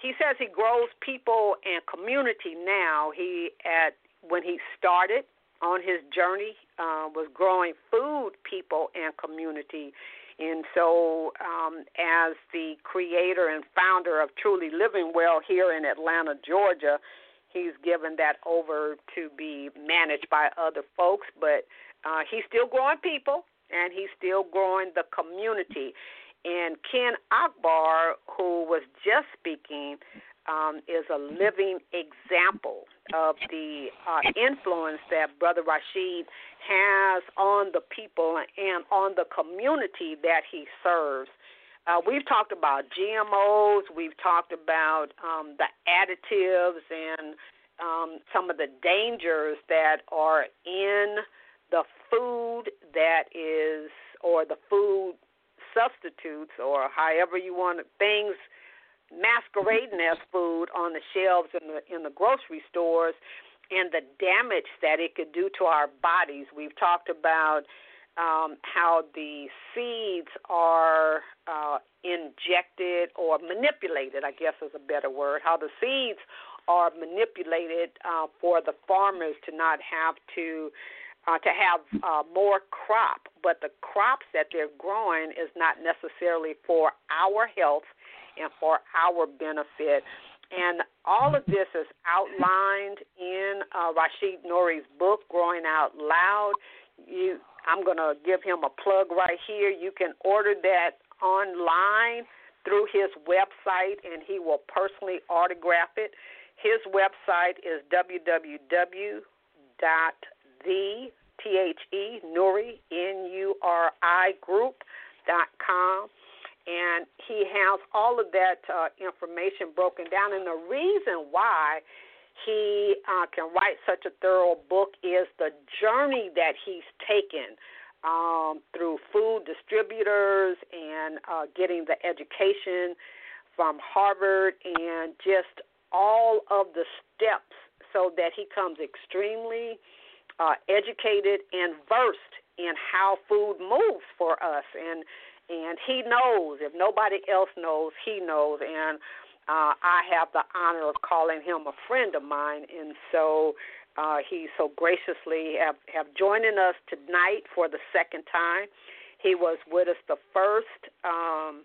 he says he grows people and community now. He at when he started on his journey uh, was growing food, people, and community. And so um, as the creator and founder of Truly Living Well here in Atlanta, Georgia, he's given that over to be managed by other folks. But uh, he's still growing people, and he's still growing the community. And Ken Akbar, who was just speaking, um, is a living example of the uh, influence that Brother Rashid has on the people and on the community that he serves. Uh, we've talked about G M Os. We've talked about um, the additives and um, some of the dangers that are in the food that is, or the food substitutes, or however you want it, things masquerading as food on the shelves in the in the grocery stores, and the damage that it could do to our bodies. We've talked about um, how the seeds are uh, injected or manipulated, I guess is a better word, how the seeds are manipulated uh, for the farmers to not have to Uh, to have uh, more crop, but the crops that they're growing is not necessarily for our health and for our benefit. And all of this is outlined in uh, Rashid Nori's book, Growing Out Loud. You, I'm going to give him a plug right here. You can order that online through his website, and he will personally autograph it. His website is w w w dot the T H E Nuri N U R I group dot com, and he has all of that uh, information broken down. And the reason why he uh, can write such a thorough book is the journey that he's taken um, through food distributors and uh, getting the education from Harvard, and just all of the steps so that he comes extremely Uh, educated and versed in how food moves for us, and and he knows. If nobody else knows, he knows, and uh, I have the honor of calling him a friend of mine, and so uh, he so graciously have, have joining us tonight for the second time. He was with us the first um,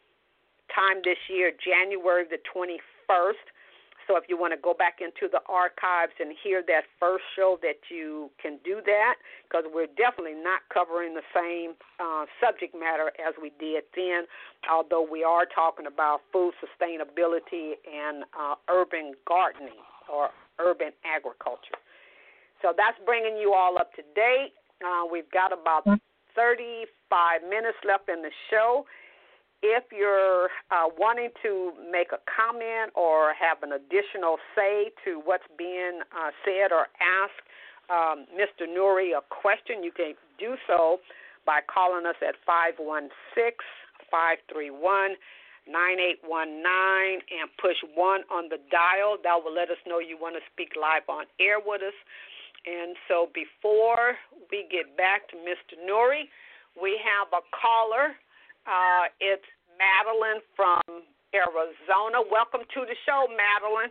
time this year, January the twenty-first. So if you want to go back into the archives and hear that first show, that you can do that, because we're definitely not covering the same uh, subject matter as we did then, although we are talking about food sustainability and uh, urban gardening or urban agriculture. So that's bringing you all up to date. Uh, we've got about thirty-five minutes left in the show. If you're uh, wanting to make a comment or have an additional say to what's being uh, said or ask um, Mister Nuri a question, you can do so by calling us at five one six, five three one, nine eight one nine and push one on the dial. That will let us know you want to speak live on air with us. And so before we get back to Mister Nuri, we have a caller. Uh, it's Madeline from Arizona. Welcome to the show, Madeline.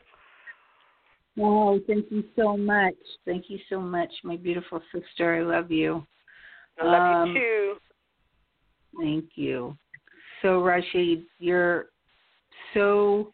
Oh, thank you so much. Thank you so much, my beautiful sister. I love you. I love um, you too. Thank you. So, Rashid, you're so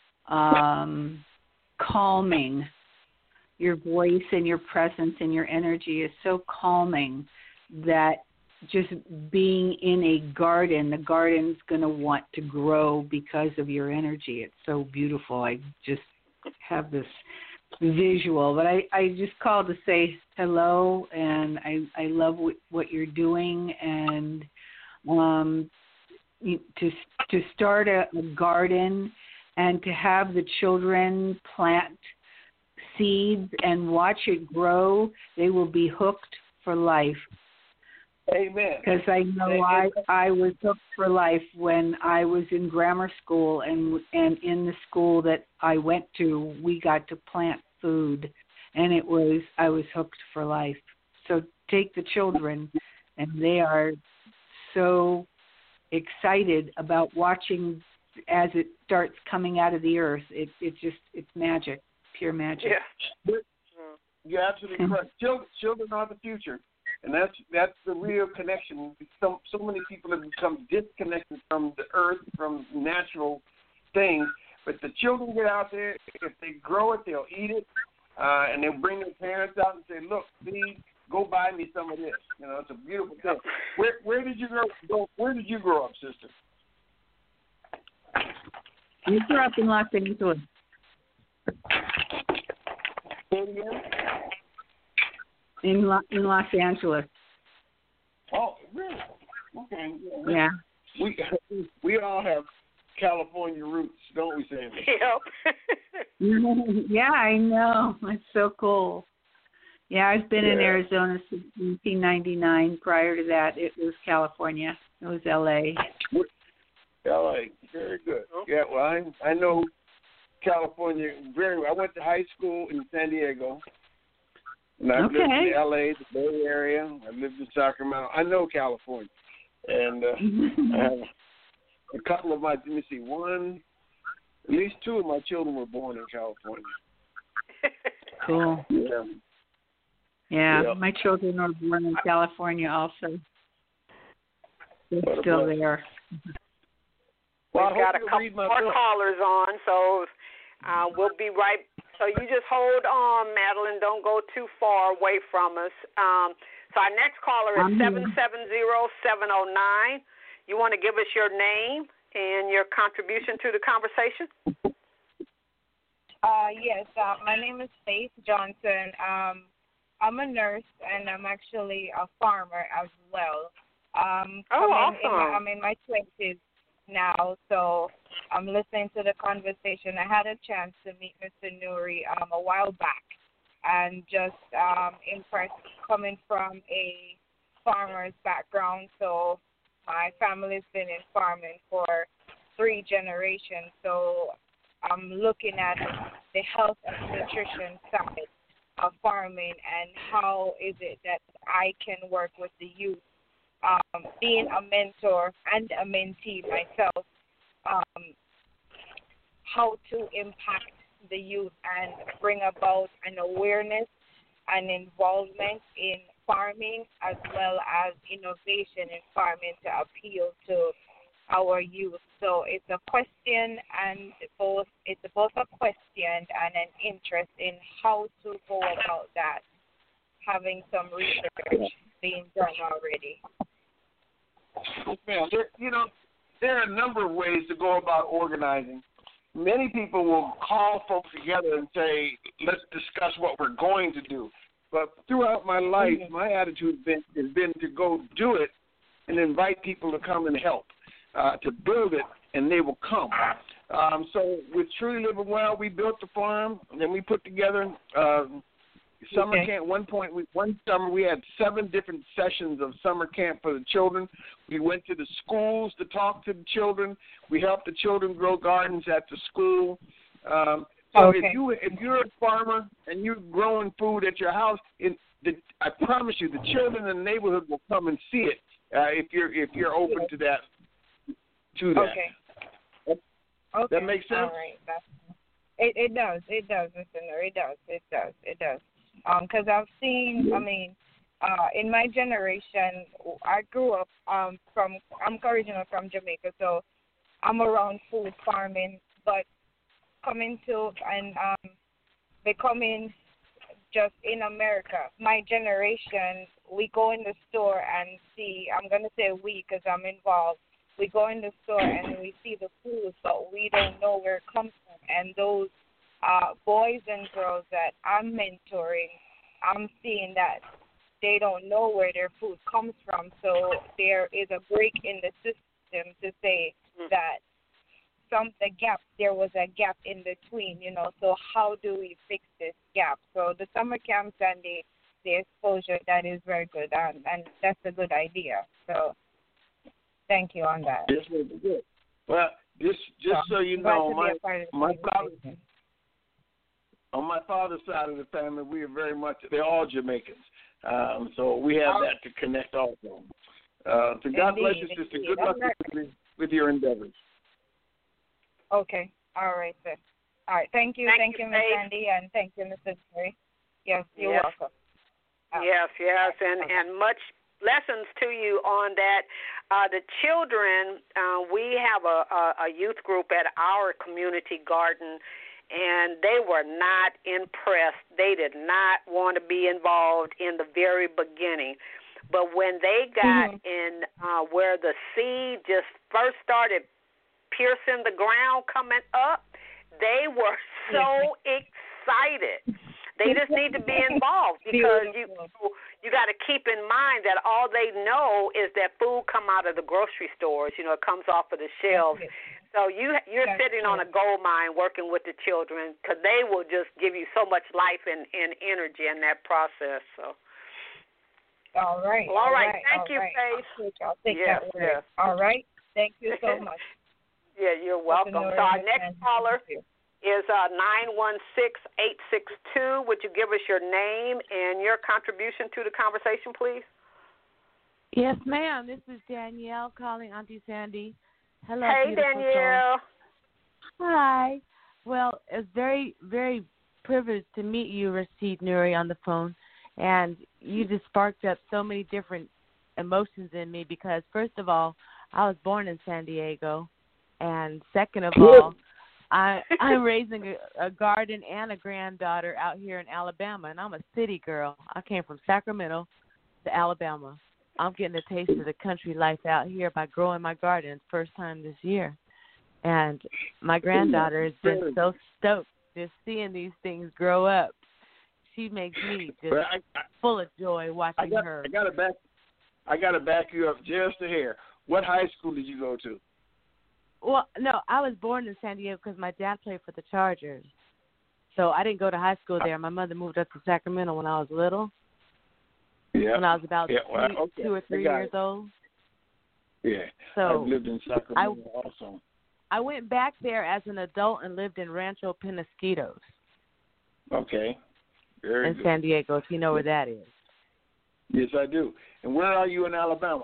um, calming. Your voice and your presence and your energy is so calming that just being in a garden, the garden's going to want to grow because of your energy. It's so beautiful. I just have this visual. But I, I just called to say hello, and I, I love what, what you're doing. And um, to, to start a, a garden and to have the children plant seeds and watch it grow, they will be hooked for life. Amen. Because I know I, I was hooked for life when I was in grammar school, and and in the school that I went to, we got to plant food, and it was I was hooked for life. So take the children, and they are so excited about watching as it starts coming out of the earth. It it just it's magic, pure magic. Yeah. You're absolutely correct. Children, children are the future, and that's that's the real connection. So so many people have become disconnected from the earth, from natural things. But the children get out there. If they grow it, they'll eat it, uh, and they'll bring their parents out and say, "Look, see, go buy me some of this." You know, it's a beautiful thing. Where where did you grow? Where did you grow up, sister? You grew up in Los Angeles. In Lo- in Los Angeles. Oh, really? Okay. Yeah. We we all have California roots, don't we, Sandy? Yep. Yeah, I know. It's so cool. Yeah, I've been yeah. in Arizona since nineteen ninety-nine. Prior to that, it was California. It was L A. L A, very good. Yeah, well, I I know California very well. I went to high school in San Diego. And I've okay. lived in L A, the Bay Area. I lived in Sacramento. I know California. And uh, I have a couple of my, let me see, one, at least two of my children were born in California. Cool. Yeah. Yeah, yeah. my children are born in California also. They're still there. Well, We've got a couple more book. callers on, so uh, we'll be right. So you just hold on, Madeline. Don't go too far away from us. Um, so our next caller is seven seven zero, seven zero nine. You want to give us your name and your contribution to the conversation? Uh, yes, uh, my name is Faith Johnson. Um, I'm a nurse, and I'm actually a farmer as well. Um, oh, I'm awesome. In my, I'm in my twenties now, so I'm listening to the conversation. I had a chance to meet Mister Nuri um, a while back, and just um, impressed coming from a farmer's background. So my family's been in farming for three generations, so I'm looking at the health and nutrition side of farming and how is it that I can work with the youth. Um, being a mentor and a mentee myself, um, how to impact the youth and bring about an awareness and involvement in farming as well as innovation in farming to appeal to our youth. So it's a question and both it's both a question and an interest in how to go about that, having some research being done already. Well, there, you know, there are a number of ways to go about organizing. Many people will call folks together and say, let's discuss what we're going to do. But throughout my life, mm-hmm. my attitude has been, has been to go do it and invite people to come and help, uh, to build it, and they will come. Um, so with Truly Living Well, we built the farm, and then we put together uh, summer okay. camp. One point, we, one summer, we had seven different sessions of summer camp for the children. We went to the schools to talk to the children. We helped the children grow gardens at the school. Um, so okay. if you if you're a farmer and you're growing food at your house, it, the, I promise you, the children in the neighborhood will come and see it uh, if you're if you're open to that. To that. Okay. Okay. That makes sense. All right. That's, it it does. It does, Mister Nur. It does. It does. It does. Um, because I've seen, I mean, uh, in my generation, I grew up um, from, I'm originally from Jamaica, so I'm around food farming, but coming to and um, becoming just in America, my generation, we go in the store and see, I'm going to say we because I'm involved, we go in the store and we see the food, but we don't know where it comes from, and those Uh, boys and girls that I'm mentoring, I'm seeing that they don't know where their food comes from. So there is a break in the system to say that some the gap there was a gap in between, you know. So how do we fix this gap? So the summer camps and the the exposure, that is very good, and, and that's a good idea. So thank you on that. Yes, good. Well, just just so, so you know, my my father. On my father's side of the family, we are very much, they're all Jamaicans. Um, so we have that to connect also. Uh, so God indeed, bless you, sister. Indeed. Good luck with, with your endeavors. Okay. All right, sir. All right. Thank you. Thank Thank you, you, Miss Faith. Sandy, and thank you, Missus Murray. Yes, you're Yes. welcome. Uh, Yes, yes, and, okay. and much lessons to you on that. Uh, the children, uh, we have a, a, a youth group at our community garden, and they were not impressed. They did not want to be involved in the very beginning. But when they got Mhm. in uh, where the seed just first started piercing the ground coming up, they were so excited. They just need to be involved because you you got to keep in mind that all they know is that food come out of the grocery stores. You know, it comes off of the shelves. So you you're That's sitting on a gold mine working with the children because they will just give you so much life and, and energy in that process. So. All right. Well, all right. Thank all you, right. Faith. I'll take, I'll take Yes, that word. yes. All right. Thank you so much. Yeah, you're welcome. So our next caller is uh, nine one six, eight six two. Would you give us your name and your contribution to the conversation, please? Yes, ma'am. This is Danielle calling Auntie Sandy. Hello, Hey, beautiful Danielle. soul. Hi. Well, it's very, very privileged to meet you, Rashid Nuri, on the phone. And you just sparked up so many different emotions in me because, first of all, I was born in San Diego. And second of all, I, I'm raising a, a garden and a granddaughter out here in Alabama, and I'm a city girl. I came from Sacramento to Alabama. I'm getting a taste of the country life out here by growing my garden first time this year. And my granddaughter has been so stoked just seeing these things grow up. She makes me just I, I, full of joy watching I got, her. I got to back. I got to back you up just a hair. What high school did you go to? Well, no, I was born in San Diego because my dad played for the Chargers. So I didn't go to high school there. My mother moved up to Sacramento when I was little. Yeah. When I was about yeah, well, two, okay. two or three years it. old. Yeah. So I've lived in Sacramento I, also. I went back there as an adult and lived in Rancho Penasquitos. Okay. Very in good. San Diego, if you know where that is. Yes, I do. And where are you in Alabama?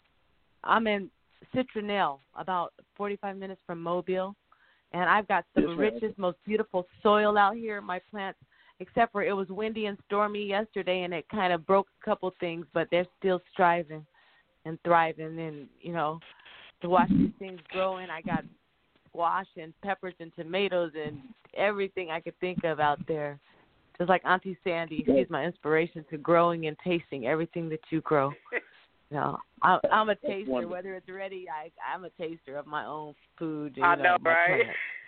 I'm in Citronelle, about forty-five minutes from Mobile. And I've got the yes, richest, most beautiful soil out here. My plants, except for it was windy and stormy yesterday, and it kind of broke a couple things, but they're still striving and thriving. And, you know, to watch these things growing, I got squash and peppers and tomatoes and everything I could think of out there. Just like Auntie Sandy, she's my inspiration to growing and tasting everything that you grow. You know, I'm, I'm a taster. Whether it's ready, I, I'm a taster of my own food. You I know, know, my right?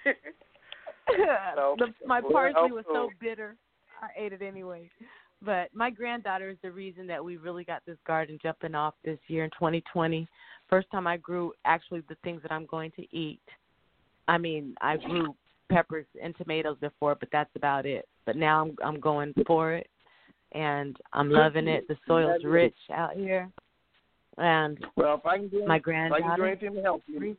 plants. the, my parsley was so food. bitter, I ate it anyway. But my granddaughter is the reason that we really got this garden jumping off this year in twenty twenty. First time I grew actually the things that I'm going to eat. I mean, I grew peppers and tomatoes before, but that's about it. But now I'm I'm going for it, and I'm loving it. The soil's rich out here, and well, if I can do, my if I granddaughter. can do anything to help you,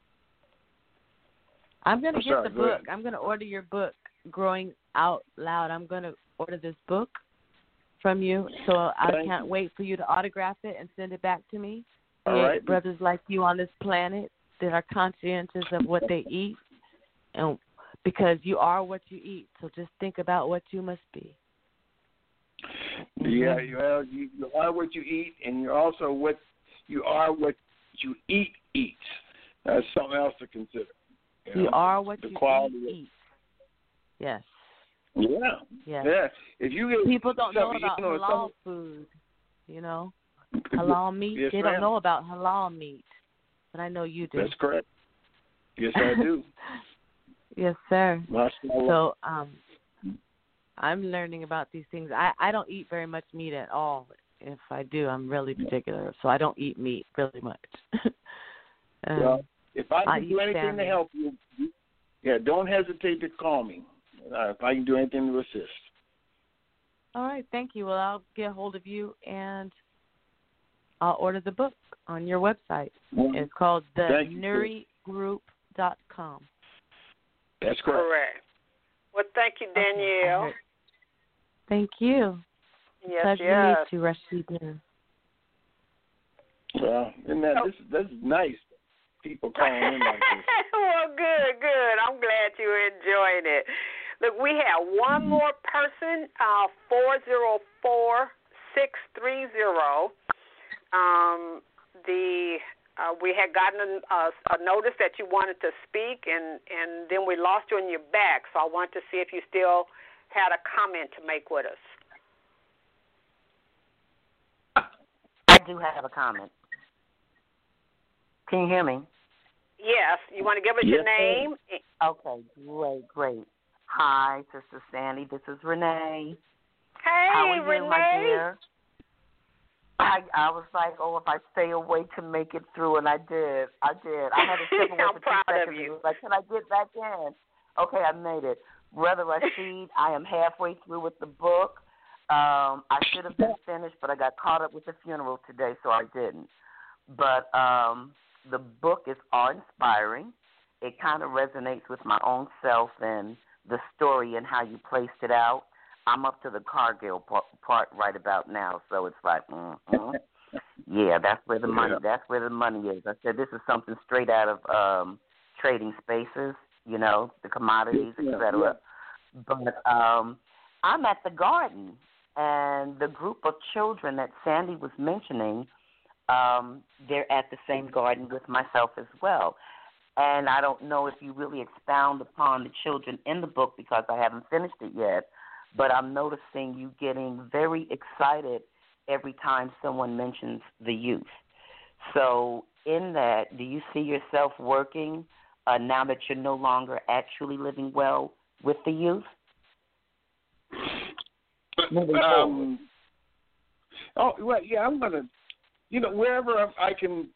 I'm going to I'm get sorry, the go book. ahead. I'm going to order your book, Growing Out Loud. I'm going to order this book from you, so I Thank can't you. wait for you to autograph it and send it back to me. All We right. ain't brothers like you on this planet that are conscientious of what they eat, and because you are what you eat, so just think about what you must be. Yeah, you are, you, you are what you eat, and you're also what you are what you eat eats. That's something else to consider. You, You know, are what the you quality eat, of- eat. Yes. Yeah. Yes. Yeah. If you get People don't know something, about you know, halal food, you know. Halal meat. Yes, they ma'am. don't know about halal meat, but I know you do. That's correct. Yes, I do. Yes, sir. Mashallah. So um, I'm learning about these things. I, I don't eat very much meat at all. If I do, I'm really particular. So I don't eat meat really much. um, well, if I can I do eat anything salmon. to help you, you- yeah, don't hesitate to call me. Uh, if I can do anything to assist. All right, thank you. Well, I'll get a hold of you, and I'll order the book on your website. Well, It's called the thank you, nuri group dot com. That's correct. Correct. Well, thank you, Danielle. Okay. Thank you. Yes, Pleasure yes. to meet you, Rashid. Well, isn't that Oh. this, this is nice people calling in like this. Well, good, good. I'm glad you're enjoying it. Look, we have one more person, uh, four zero four, six three zero. Um, the uh, we had gotten a, a notice that you wanted to speak, and, and then we lost you and you're back. So I wanted to see if you still had a comment to make with us. I do have a comment. Can you hear me? Yes. You want to give us Yes, your name? Okay, great, great. Hi, Sister Sandy. This is Renee. Hey, How are you, Renee. my dear? I I was like, oh, if I stay awake to make it through, and I did. I did. I had to step away I'm for two proud seconds. of you. It was like, can I get back in? Okay, I made it. Brother Rashid, I am halfway through with the book. Um, I should have been finished, but I got caught up with the funeral today, so I didn't. But um, the book is awe-inspiring. It kind of resonates with my own self and the story and how you placed it out. I'm up to the Cargill part right about now, so it's like, mm-hmm. yeah, that's where the money. That's where the money is. I said this is something straight out of um, Trading Spaces, you know, the commodities, et cetera. But um, I'm at the garden, and the group of children that Sandy was mentioning, um, they're at the same garden with myself as well. And I don't know if you really expound upon the children in the book because I haven't finished it yet, but I'm noticing you getting very excited every time someone mentions the youth. So in that, do you see yourself working uh, now that you're no longer actually living well with the youth? Um, oh, well, yeah, I'm going to, you know, wherever I can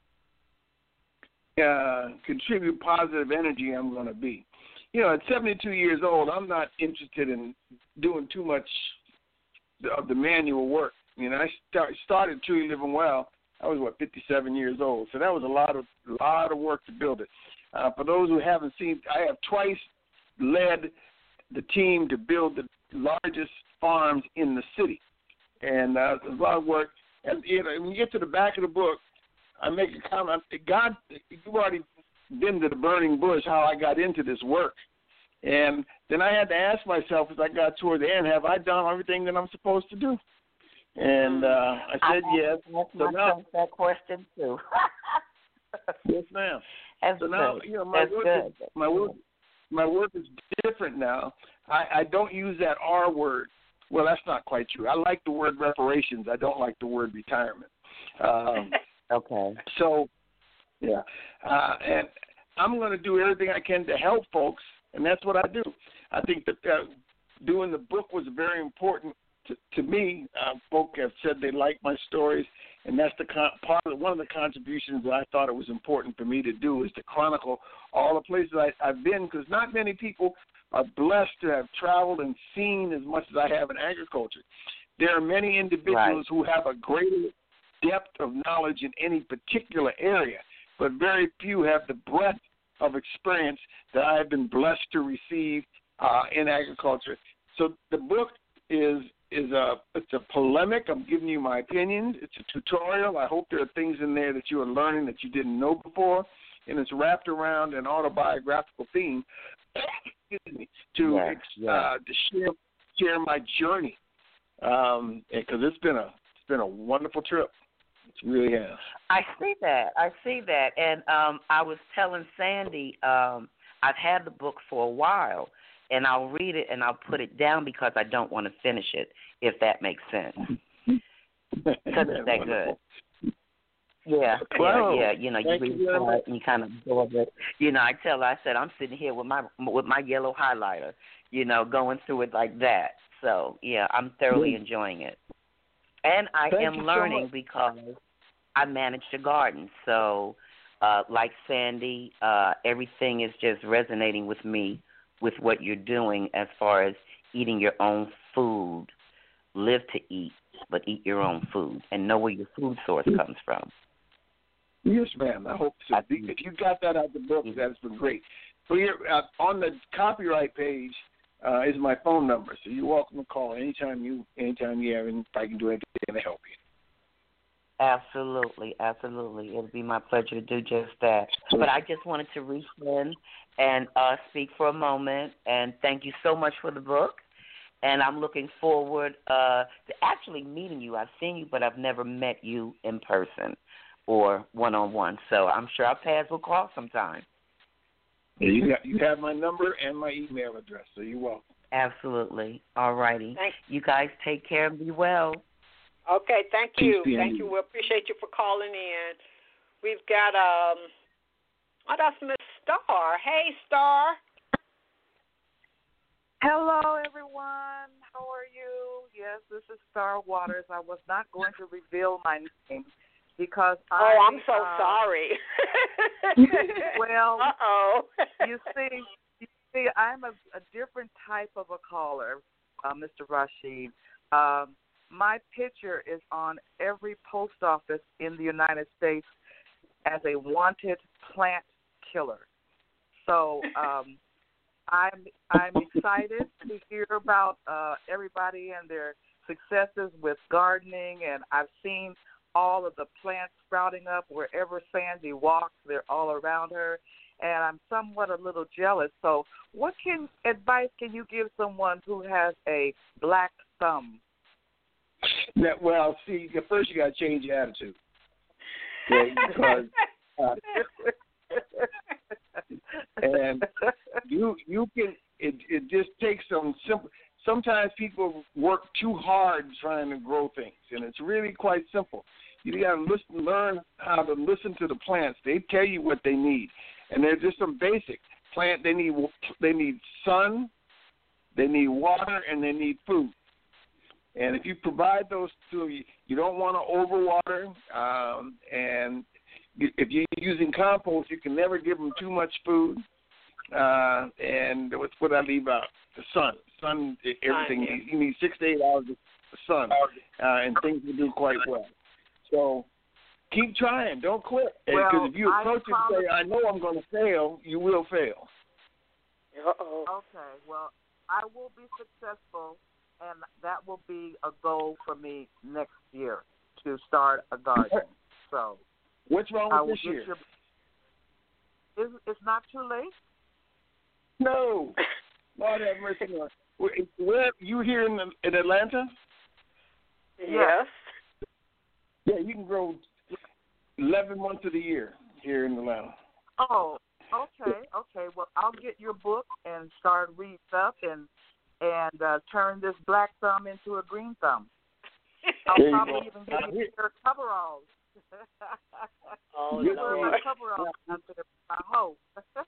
uh, contribute positive energy, I'm going to be. You know, at seventy-two years old, I'm not interested in doing too much of the manual work. You know, I start, started Truly Living Well. I was, what, fifty-seven years old. So that was a lot of a lot of work to build it. Uh, for those who haven't seen, I have twice led the team to build the largest farms in the city. And uh, a lot of work. And, you know, when you get to the back of the book, I make a comment. God, you've already been to the burning bush how I got into this work. And then I had to ask myself as I got toward the end, have I done everything that I'm supposed to do? And uh, I said I yes. So now that question too. Yes, ma'am. That's so now, good. you know, my That's work good. is, my work my work is different now. I, I don't use that R word. Well, that's not quite true. I like the word reparations. I don't like the word retirement. Um, okay. So, yeah, uh, and I'm going to do everything I can to help folks, and that's what I do. I think that uh, doing the book was very important to, to me. Uh, folk have said they like my stories, and that's the con- part of one of the contributions that I thought it was important for me to do is to chronicle all the places I, I've been, because not many people are blessed to have traveled and seen as much as I have in agriculture. There are many individuals right. who have a greater depth of knowledge in any particular area, but very few have the breadth of experience that I have been blessed to receive uh, in agriculture. So the book is is a it's a polemic. I'm giving you my opinions. It's a tutorial. I hope there are things in there that you are learning that you didn't know before, and it's wrapped around an autobiographical theme. Excuse me, to yeah, yeah. Uh, to share share my journey, um, because it's been a it's been a wonderful trip. It really has. I see that. I see that, and um, I was telling Sandy um, I've had the book for a while, and I'll read it and I'll put it down because I don't want to finish it, if that makes sense. Because it's that wonderful. good. Yeah, wow. yeah, yeah. You know, you Thank read you very it and you kind of absorb it. You know, I tell her, I said, I'm sitting here with my with my yellow highlighter, you know, going through it like that. So, yeah, I'm thoroughly yeah. enjoying it. And I Thank am you learning so because I manage a garden. So, uh, like Sandy, uh, everything is just resonating with me with what you're doing as far as eating your own food. Live to eat, but eat your own food and know where your food source comes from. Yes, ma'am. I hope so. If you got that out of the book, that's been great. So here, uh, on the copyright page uh, is my phone number. So you're welcome to call anytime you anytime you have, and if I can do anything to help you. Absolutely, absolutely. It'll be my pleasure to do just that. But I just wanted to reach in and uh, speak for a moment, and thank you so much for the book. And I'm looking forward uh, to actually meeting you. I've seen you, but I've never met you in person or one-on-one. So I'm sure our paths will cross sometime. Yeah, you, got, you have my number and my email address, so you're welcome. Absolutely. All righty. Thanks. You guys take care and be well. Okay, thank you. Peace, Thank you. We appreciate you for calling in. We've got, um, oh, that's Miss Star. Hey, Star. Hello, everyone. How are you? Yes, this is Star Waters. I was not going to reveal my name because I. Oh, I'm so uh, sorry. Well, uh-oh. you see, you see, I'm a, a different type of a caller, uh, Mister Rashid. Um, my picture is on every post office in the United States as a wanted plant killer. So um, I'm I'm excited to hear about uh, everybody and their successes with gardening, and I've seen all of the plants sprouting up wherever Sandy walks. They're all around her, and I'm somewhat a little jealous. So what can advice can you give someone who has a black thumb? That, well, see, first you got to change your attitude. Okay, because uh, and you you can it it just takes some simple. Sometimes people work too hard trying to grow things, and it's really quite simple. You got to listen, learn how to listen to the plants. They tell you what they need, and they're just some basic plant. They need they need sun, they need water, and they need food. And if you provide those to you, you don't want to overwater. Um, and if you're using compost, you can never give them too much food. Uh, and what's what I leave out? The sun. Sun, everything. Sun, yeah. You need six to eight hours of sun, uh, and things will do quite well. So keep trying. Don't quit. Because Well, if you approach it and say, I know I'm going to fail, you will fail. Uh-oh. Okay, well, I will be successful, and that will be a goal for me next year to start a garden. So what's wrong I with will this get year? Your, it's, it's not too late? No. Lord have mercy. Where, where you here in, in Atlanta? Yes. Yeah, you can grow eleven months of the year here in Atlanta. Oh, okay, okay. Well, I'll get your book and start reading up and and uh, turn this black thumb into a green thumb. I'll There you probably go. even get you your coveralls. Oh, Yes, Wear Lord. my coveralls out there, I hope.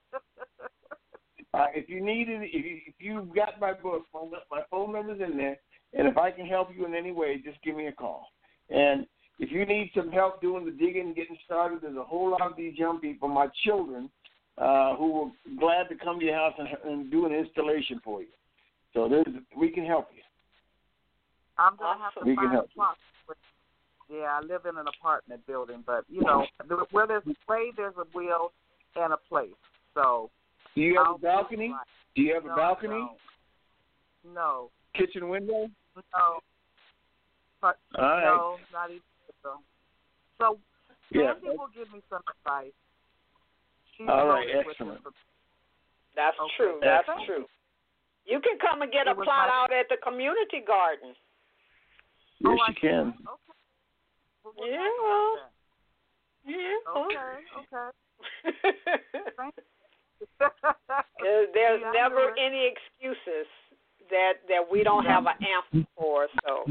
Uh, if you need it, if, you, if you've got my book, my phone number's in there, and if I can help you in any way, just give me a call. And if you need some help doing the digging, getting started, there's a whole lot of these young people, my children, uh, who will glad to come to your house and, and do an installation for you. So there's, we can help you. I'm going to have to We can find help a plot. Yeah, I live in an apartment building, but, you know, where there's a way, there's a will and a place. So Do you have I'll a balcony? be right. Do you have No, a balcony? No. no. Kitchen window? No. But, All right. No, not even so. So Yeah. Sandy will give me some advice. She's All right, loaded with excellent. info- That's Okay. true. That's Excellent. true. You can come and get a It was plot my- out at the community garden. Yes, Oh, I you can. Okay. Well, we'll Yeah, talk well. about Yeah. that. Okay, okay. Thank you. There's there's Yeah, I never know it. any excuses that that we don't have an answer for. So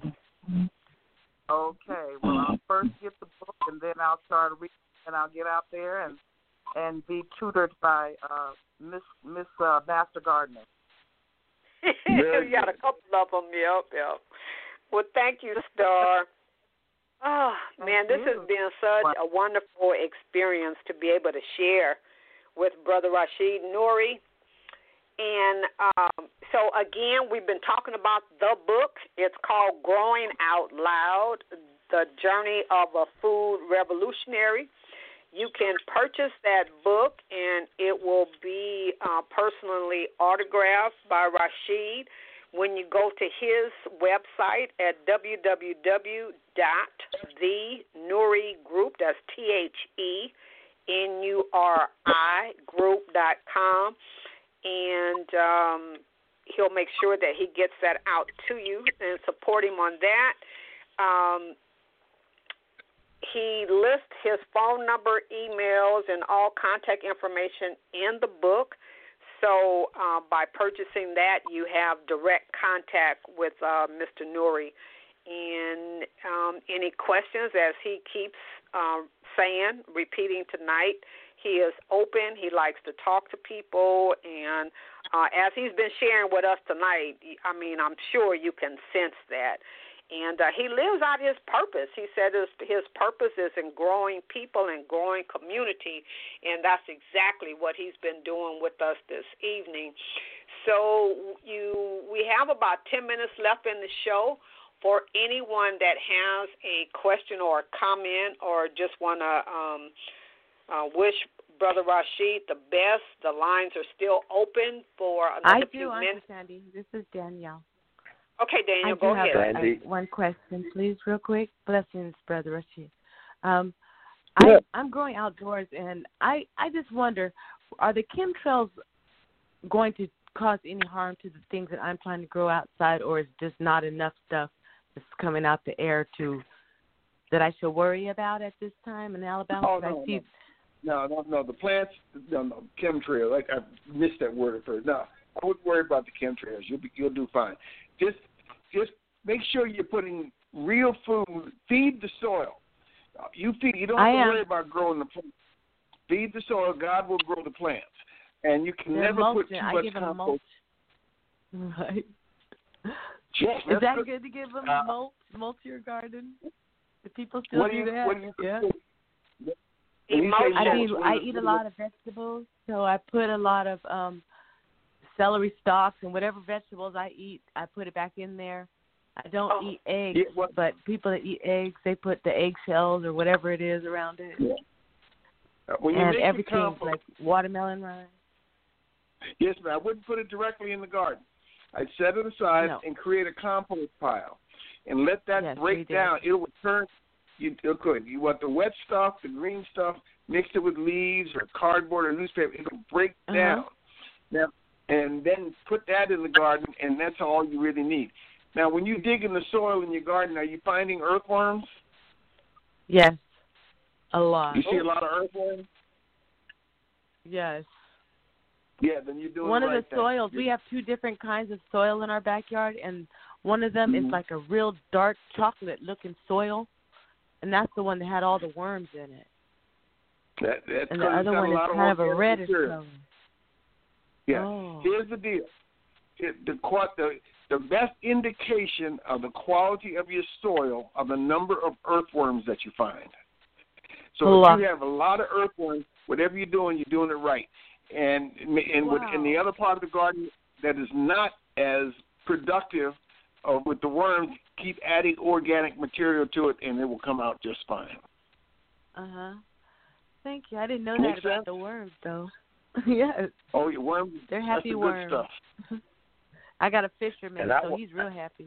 Okay. Well, I'll first get the book, and then I'll start reading, and I'll get out there and and be tutored by uh, Miss Miss uh, Master Gardener. you got a couple of them. Yep, yep. Well, thank you, Star. Oh man, this has been such a wonderful experience to be able to share with Brother Rashid Nouri. And um, so, again, we've been talking about the book. It's called Growing Out Loud, The Journey of a Food Revolutionary. You can purchase that book, and it will be uh, personally autographed by Rashid. when you go to his website at w w w dot the nuri group, that's T H E N U R I group dot com, and um, he'll make sure that he gets that out to you and support him on that. Um, he lists his phone number, emails, and all contact information in the book. So uh, by purchasing that, you have direct contact with uh, Mister Nuri. And um, any questions, as he keeps uh, saying, repeating tonight, he is open. He likes to talk to people. And uh, as he's been sharing with us tonight, I mean, I'm sure you can sense that. And uh, he lives out his purpose. He said his, his purpose is in growing people and growing community, and that's exactly what he's been doing with us this evening. So you, we have about ten minutes left in the show. For anyone that has a question or a comment or just want to um, uh, wish Brother Rashid the best, the lines are still open for another I few do, minutes. Auntie Sandy. This is Danielle. Okay, Daniel, I go do have ahead. a, a, one question, please, real quick. Blessings, Brother Rashid. Um, I, I'm growing outdoors, and I, I just wonder, are the chemtrails going to cause any harm to the things that I'm trying to grow outside, or is just not enough stuff that's coming out the air to that I should worry about at this time in Alabama? Oh, no, I see... no, no, no, the plants, no, no, chemtrails. Like I missed that word at first. No, I wouldn't worry about the chemtrails. You'll be, you'll do fine. Just, just make sure you're putting real food. Feed the soil. You feed. You don't have I to am. worry about growing the plants. Feed the soil. God will grow the plants, and you can They're never mulching. put too I much give them compost. mulch. Right. Yes, Is that good. good to give them Uh, mulch, mulch your garden? Do people still What do, do you, that? what do you yeah. When you say Emotion. I mulch, mean, what I is it- eat a what is lot it? of vegetables, so I put a lot of um celery stalks and whatever vegetables I eat, I put it back in there. I don't Oh. eat eggs, Yeah, what- but people that eat eggs, they put the eggshells or whatever it is around it. Yeah. Uh, when you And make your everything, compost, like watermelon rind. yes, but I wouldn't put it directly in the garden. I'd set it aside No. and create a compost pile, and let that Yes, break we did. down. It will turn. You it could. You want the wet stuff, the green stuff, mix it with leaves or cardboard or newspaper. It'll break Uh-huh. down. Now, and then put that in the garden, and that's all you really need. Now, when you dig in the soil in your garden, are you finding earthworms? Yes, a lot. You see a lot of earthworms? Yes. Yeah, then you're doing One the of right the thing. soils, we have two different kinds of soil in our backyard, and one of them Mhm. is like a real dark chocolate-looking soil, and that's the one that had all the worms in it. That, that's And the 'cause it's other got one a is lot of kind of a organic reddish material. color. Yeah. Oh. Here's the deal. It, the, qua- the the best indication of the quality of your soil are the number of earthworms that you find. So Wow. if you have a lot of earthworms, whatever you're doing, you're doing it right. And and with, in the Wow. other part of the garden that is not as productive uh, with the worms, keep adding organic material to it, and it will come out just fine. Uh-huh. Thank you. I didn't know Make that about sense? the worms, though. Yes. Oh, your worms, They're that's happy the good worms. stuff. I got a fisherman, And I so wa- he's real happy.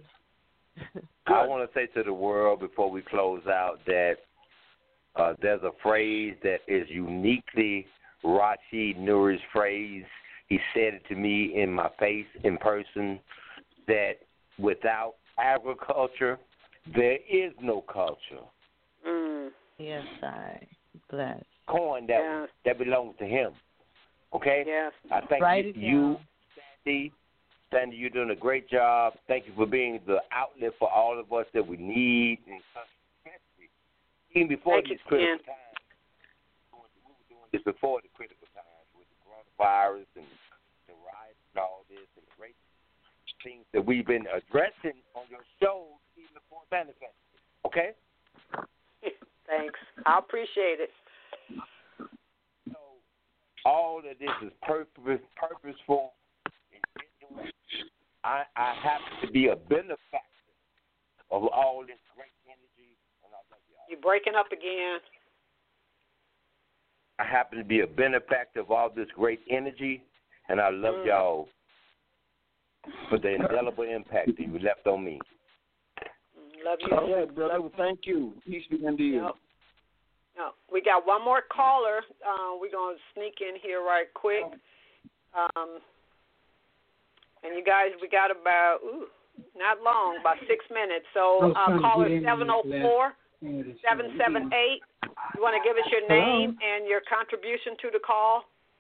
I want to say to the world before we close out that uh, there's a phrase that is uniquely Rashid Nuri's phrase. He said it to me in my face in person that without agriculture, there is no culture. Mm. Yes, I bless. Coin that Yes. that belongs to him. Okay? Yes. I thank Write you, it you down. Sandy. Sandy, you're doing a great job. Thank you for being the outlet for all of us that we need. And especially, even before Thank these you, critical Ken. times, we were doing this before the critical times with the coronavirus and the riots and all this and the great things that we've been addressing on your show even before manifesting. Okay? Thanks. I appreciate it. So all of this is purpose, purposeful. I, I happen to be a benefactor of all this great energy, and I love y'all. You're breaking up again. I happen to be a benefactor of all this great energy, and I love Mm. y'all. for the indelible impact that you left on me. Love you. All right, brother. Well, thank you. Peace be unto you. Yep. No, we got one more caller. Uh, we're going to sneak in here right quick. Um, and you guys, we got about, ooh, not long, about six minutes. So uh, caller seven oh four, seven seven eight. You want to give us your name Hello? and your contribution to the call?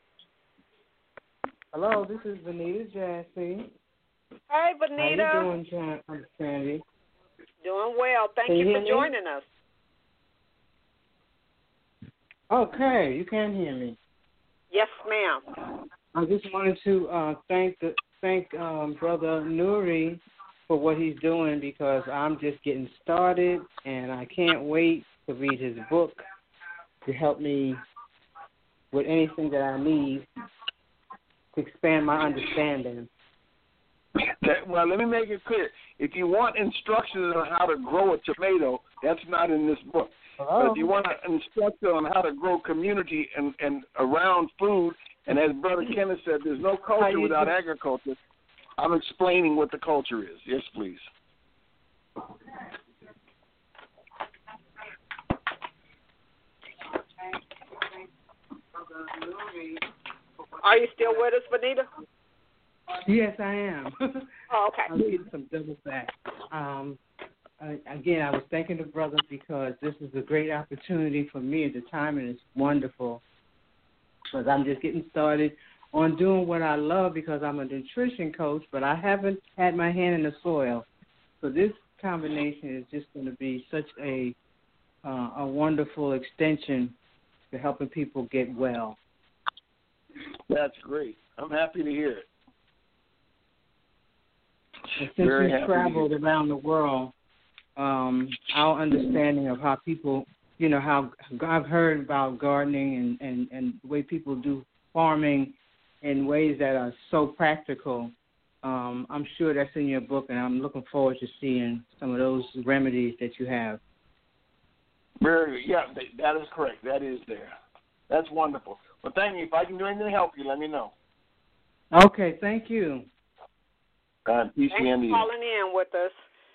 Hello, this is Benita Jassy. Hey, Benita. How you doing, Sandy? Doing well. Thank Can you, you for hear me? joining us. Okay, you can hear me. Yes, ma'am. I just wanted to uh, thank the thank um, Brother Nuri for what he's doing because I'm just getting started and I can't wait to read his book to help me with anything that I need to expand my understanding. That, well, let me make it clear. If you want instructions on how to grow a tomato, that's not in this book. Hello? But if you want an instruction on how to grow community and, and around food, and as Brother Kenneth said, there's no culture without do- agriculture, I'm explaining what the culture is. Yes, please. Are you still with us, Benita? Yes, I am. Oh, okay. I'm getting some double back. Um, I, again, I was thanking the brothers because this is a great opportunity for me. The timing is wonderful because I'm just getting started on doing what I love because I'm a nutrition coach, but I haven't had my hand in the soil. So this combination is just going to be such a uh, a wonderful extension to helping people get well. That's great. I'm happy to hear it. And since Very we've happy to traveled hear it. around the world, um, our understanding of how people, you know, how I've heard about gardening and, and, and the way people do farming in ways that are so practical. Um, I'm sure that's in your book, and I'm looking forward to seeing some of those remedies that you have. Very, yeah, that is correct. That is there. That's wonderful. Well, thank you. If I can do anything to help you, let me know. Okay, thank you. God, peace Thanks be for unto you. calling in with us.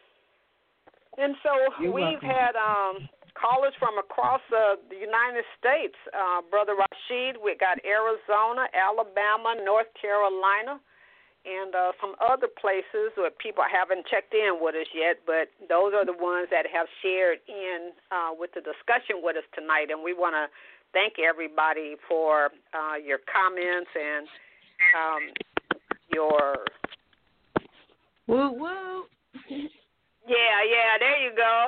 And so You're we've welcome. had um, callers from across uh, the United States. Uh, Brother Rashid, we got Arizona, Alabama, North Carolina, and uh, some other places where people haven't checked in with us yet, but those are the ones that have shared in uh, with the discussion with us tonight. And we want to thank everybody for uh, your comments and um, your Woo woo. Yeah, yeah, there you go.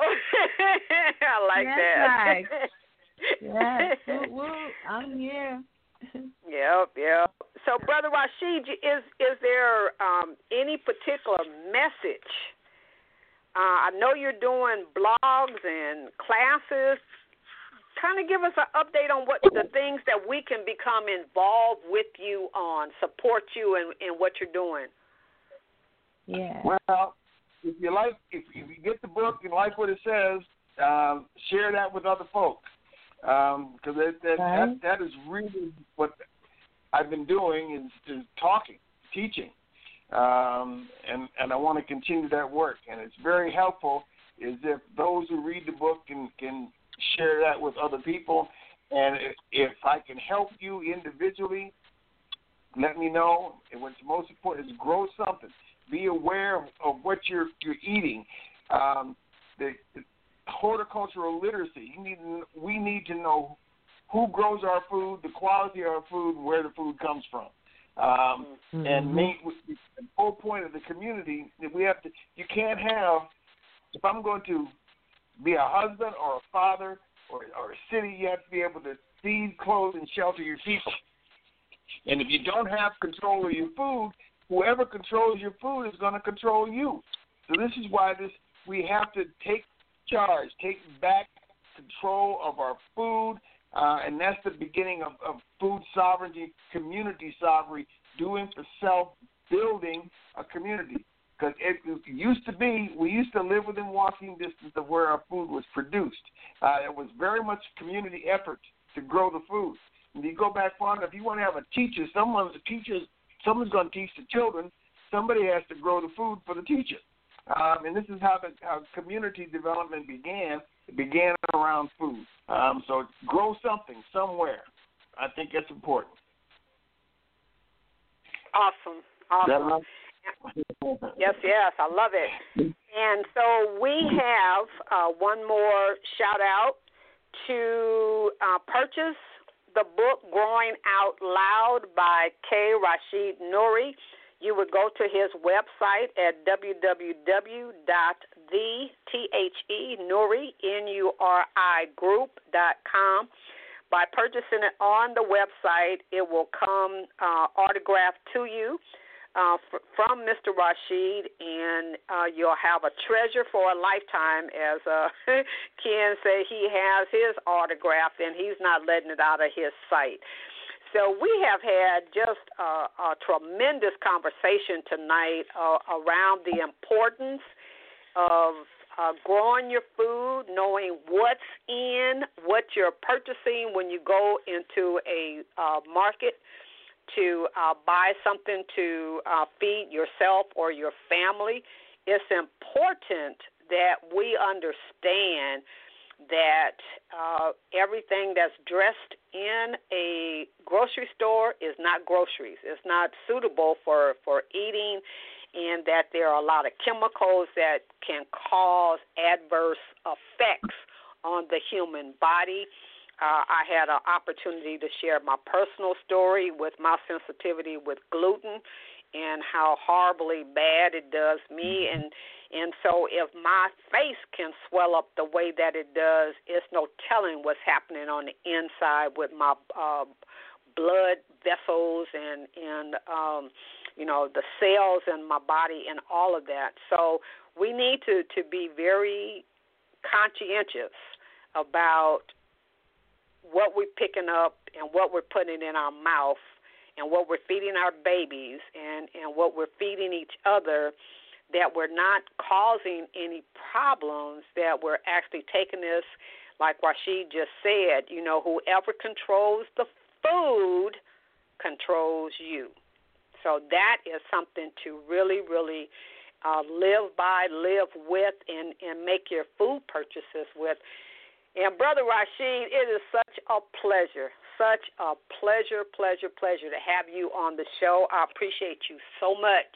I like That's that. right. Yes, woo woo. I'm here. Yep, yep. So, Brother Rashid, is is there um, any particular message? Uh, I know you're doing blogs and classes. Kind of give us an update on what the things that we can become involved with you on, support you in, in what you're doing. Yeah. Well, if you like, if, if you get the book and like what it says, um, share that with other folks because um, that, that, Right. that that is really what I've been doing is, is talking, teaching, um, and and I want to continue that work. And it's very helpful is if those who read the book can can share that with other people. And if, if I can help you individually, let me know. And what's most important is grow something. Be aware of, of what you're you're eating. Um, the, the horticultural literacy. You need to, we need to know who grows our food, the quality of our food, and where the food comes from. Um, Mm-hmm. And main, the whole point of the community that we have to. You can't have. If I'm going to be a husband or a father or, or a city, you have to be able to feed, clothe, and shelter your people. And if you don't have control of your food, whoever controls your food is going to control you. So this is why this we have to take charge, take back control of our food, uh, and that's the beginning of, of food sovereignty, community sovereignty, doing for self, building a community. Because it, it used to be, we used to live within walking distance of where our food was produced. Uh, it was very much community effort to grow the food. And you go back far enough, if you want to have a teacher, someone, a teacher, someone's going to teach the children, somebody has to grow the food for the teacher. Um, and this is how the how community development began. It began around food. Um, so grow something somewhere. I think that's important. Awesome. Awesome. Yes, yes, I love it. And so we have uh, one more shout out to uh, purchase the book Growing Out Loud by K. Rashid Nuri. You would go to his website at w w w dot the Nuri, N U R I group dot com. By purchasing it on the website, it will come uh, autographed to you uh, f- from Mister Rashid, and uh, you'll have a treasure for a lifetime. As uh, Ken said, he has his autograph, and he's not letting it out of his sight. So we have had just a, a tremendous conversation tonight uh, around the importance of uh, growing your food, knowing what's in, what you're purchasing when you go into a uh, market to uh, buy something to uh, feed yourself or your family. It's important that we understand that uh, everything that's dressed in a grocery store is not groceries. It's not suitable for, for eating, and that there are a lot of chemicals that can cause adverse effects on the human body. Uh, I had an opportunity to share my personal story with my sensitivity with gluten and how horribly bad it does me. And and so if my face can swell up the way that it does, it's no telling what's happening on the inside with my uh, blood vessels and, and um, you know, the cells in my body and all of that. So we need to, to be very conscientious about what we're picking up and what we're putting in our mouth and what we're feeding our babies and, and what we're feeding each other, that we're not causing any problems, that we're actually taking this, like Rashid just said, you know, whoever controls the food controls you. So that is something to really, really uh, live by, live with, and, and make your food purchases with. And Brother Rashid, it is such a pleasure, such a pleasure, pleasure, pleasure to have you on the show. I appreciate you so much.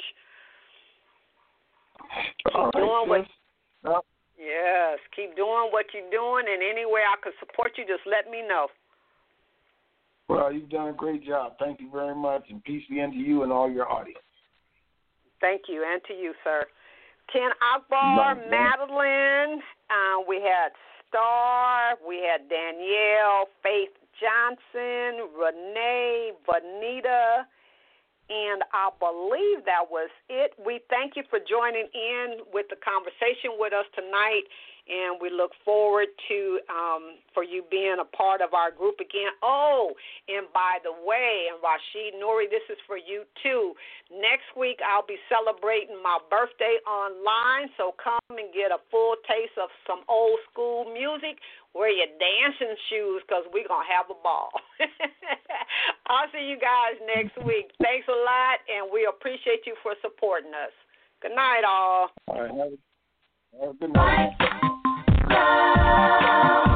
Keep All doing right, what, well, yes, keep doing what you're doing, and any way I can support you, just let me know. well, you've done a great job. Thank you very much, and peace be unto you and all your audience. Thank you, and to you, sir. Ken Akbar, Nice, Madeline, uh, we had Star, we had Danielle, Faith Johnson, Renee, Vanita, and I believe that was it. We thank you for joining in with the conversation with us tonight, and we look forward to um, for you being a part of our group again. Oh, and by the way, and Rashid Nuri, this is for you too. Next week I'll be celebrating my birthday online, so come and get a full taste of some old school music. Wear your dancing shoes because we're going to have a ball. I'll see you guys next week. Thanks a lot, and we appreciate you for supporting us. Good night, all. All right, have a, have a good night. Love.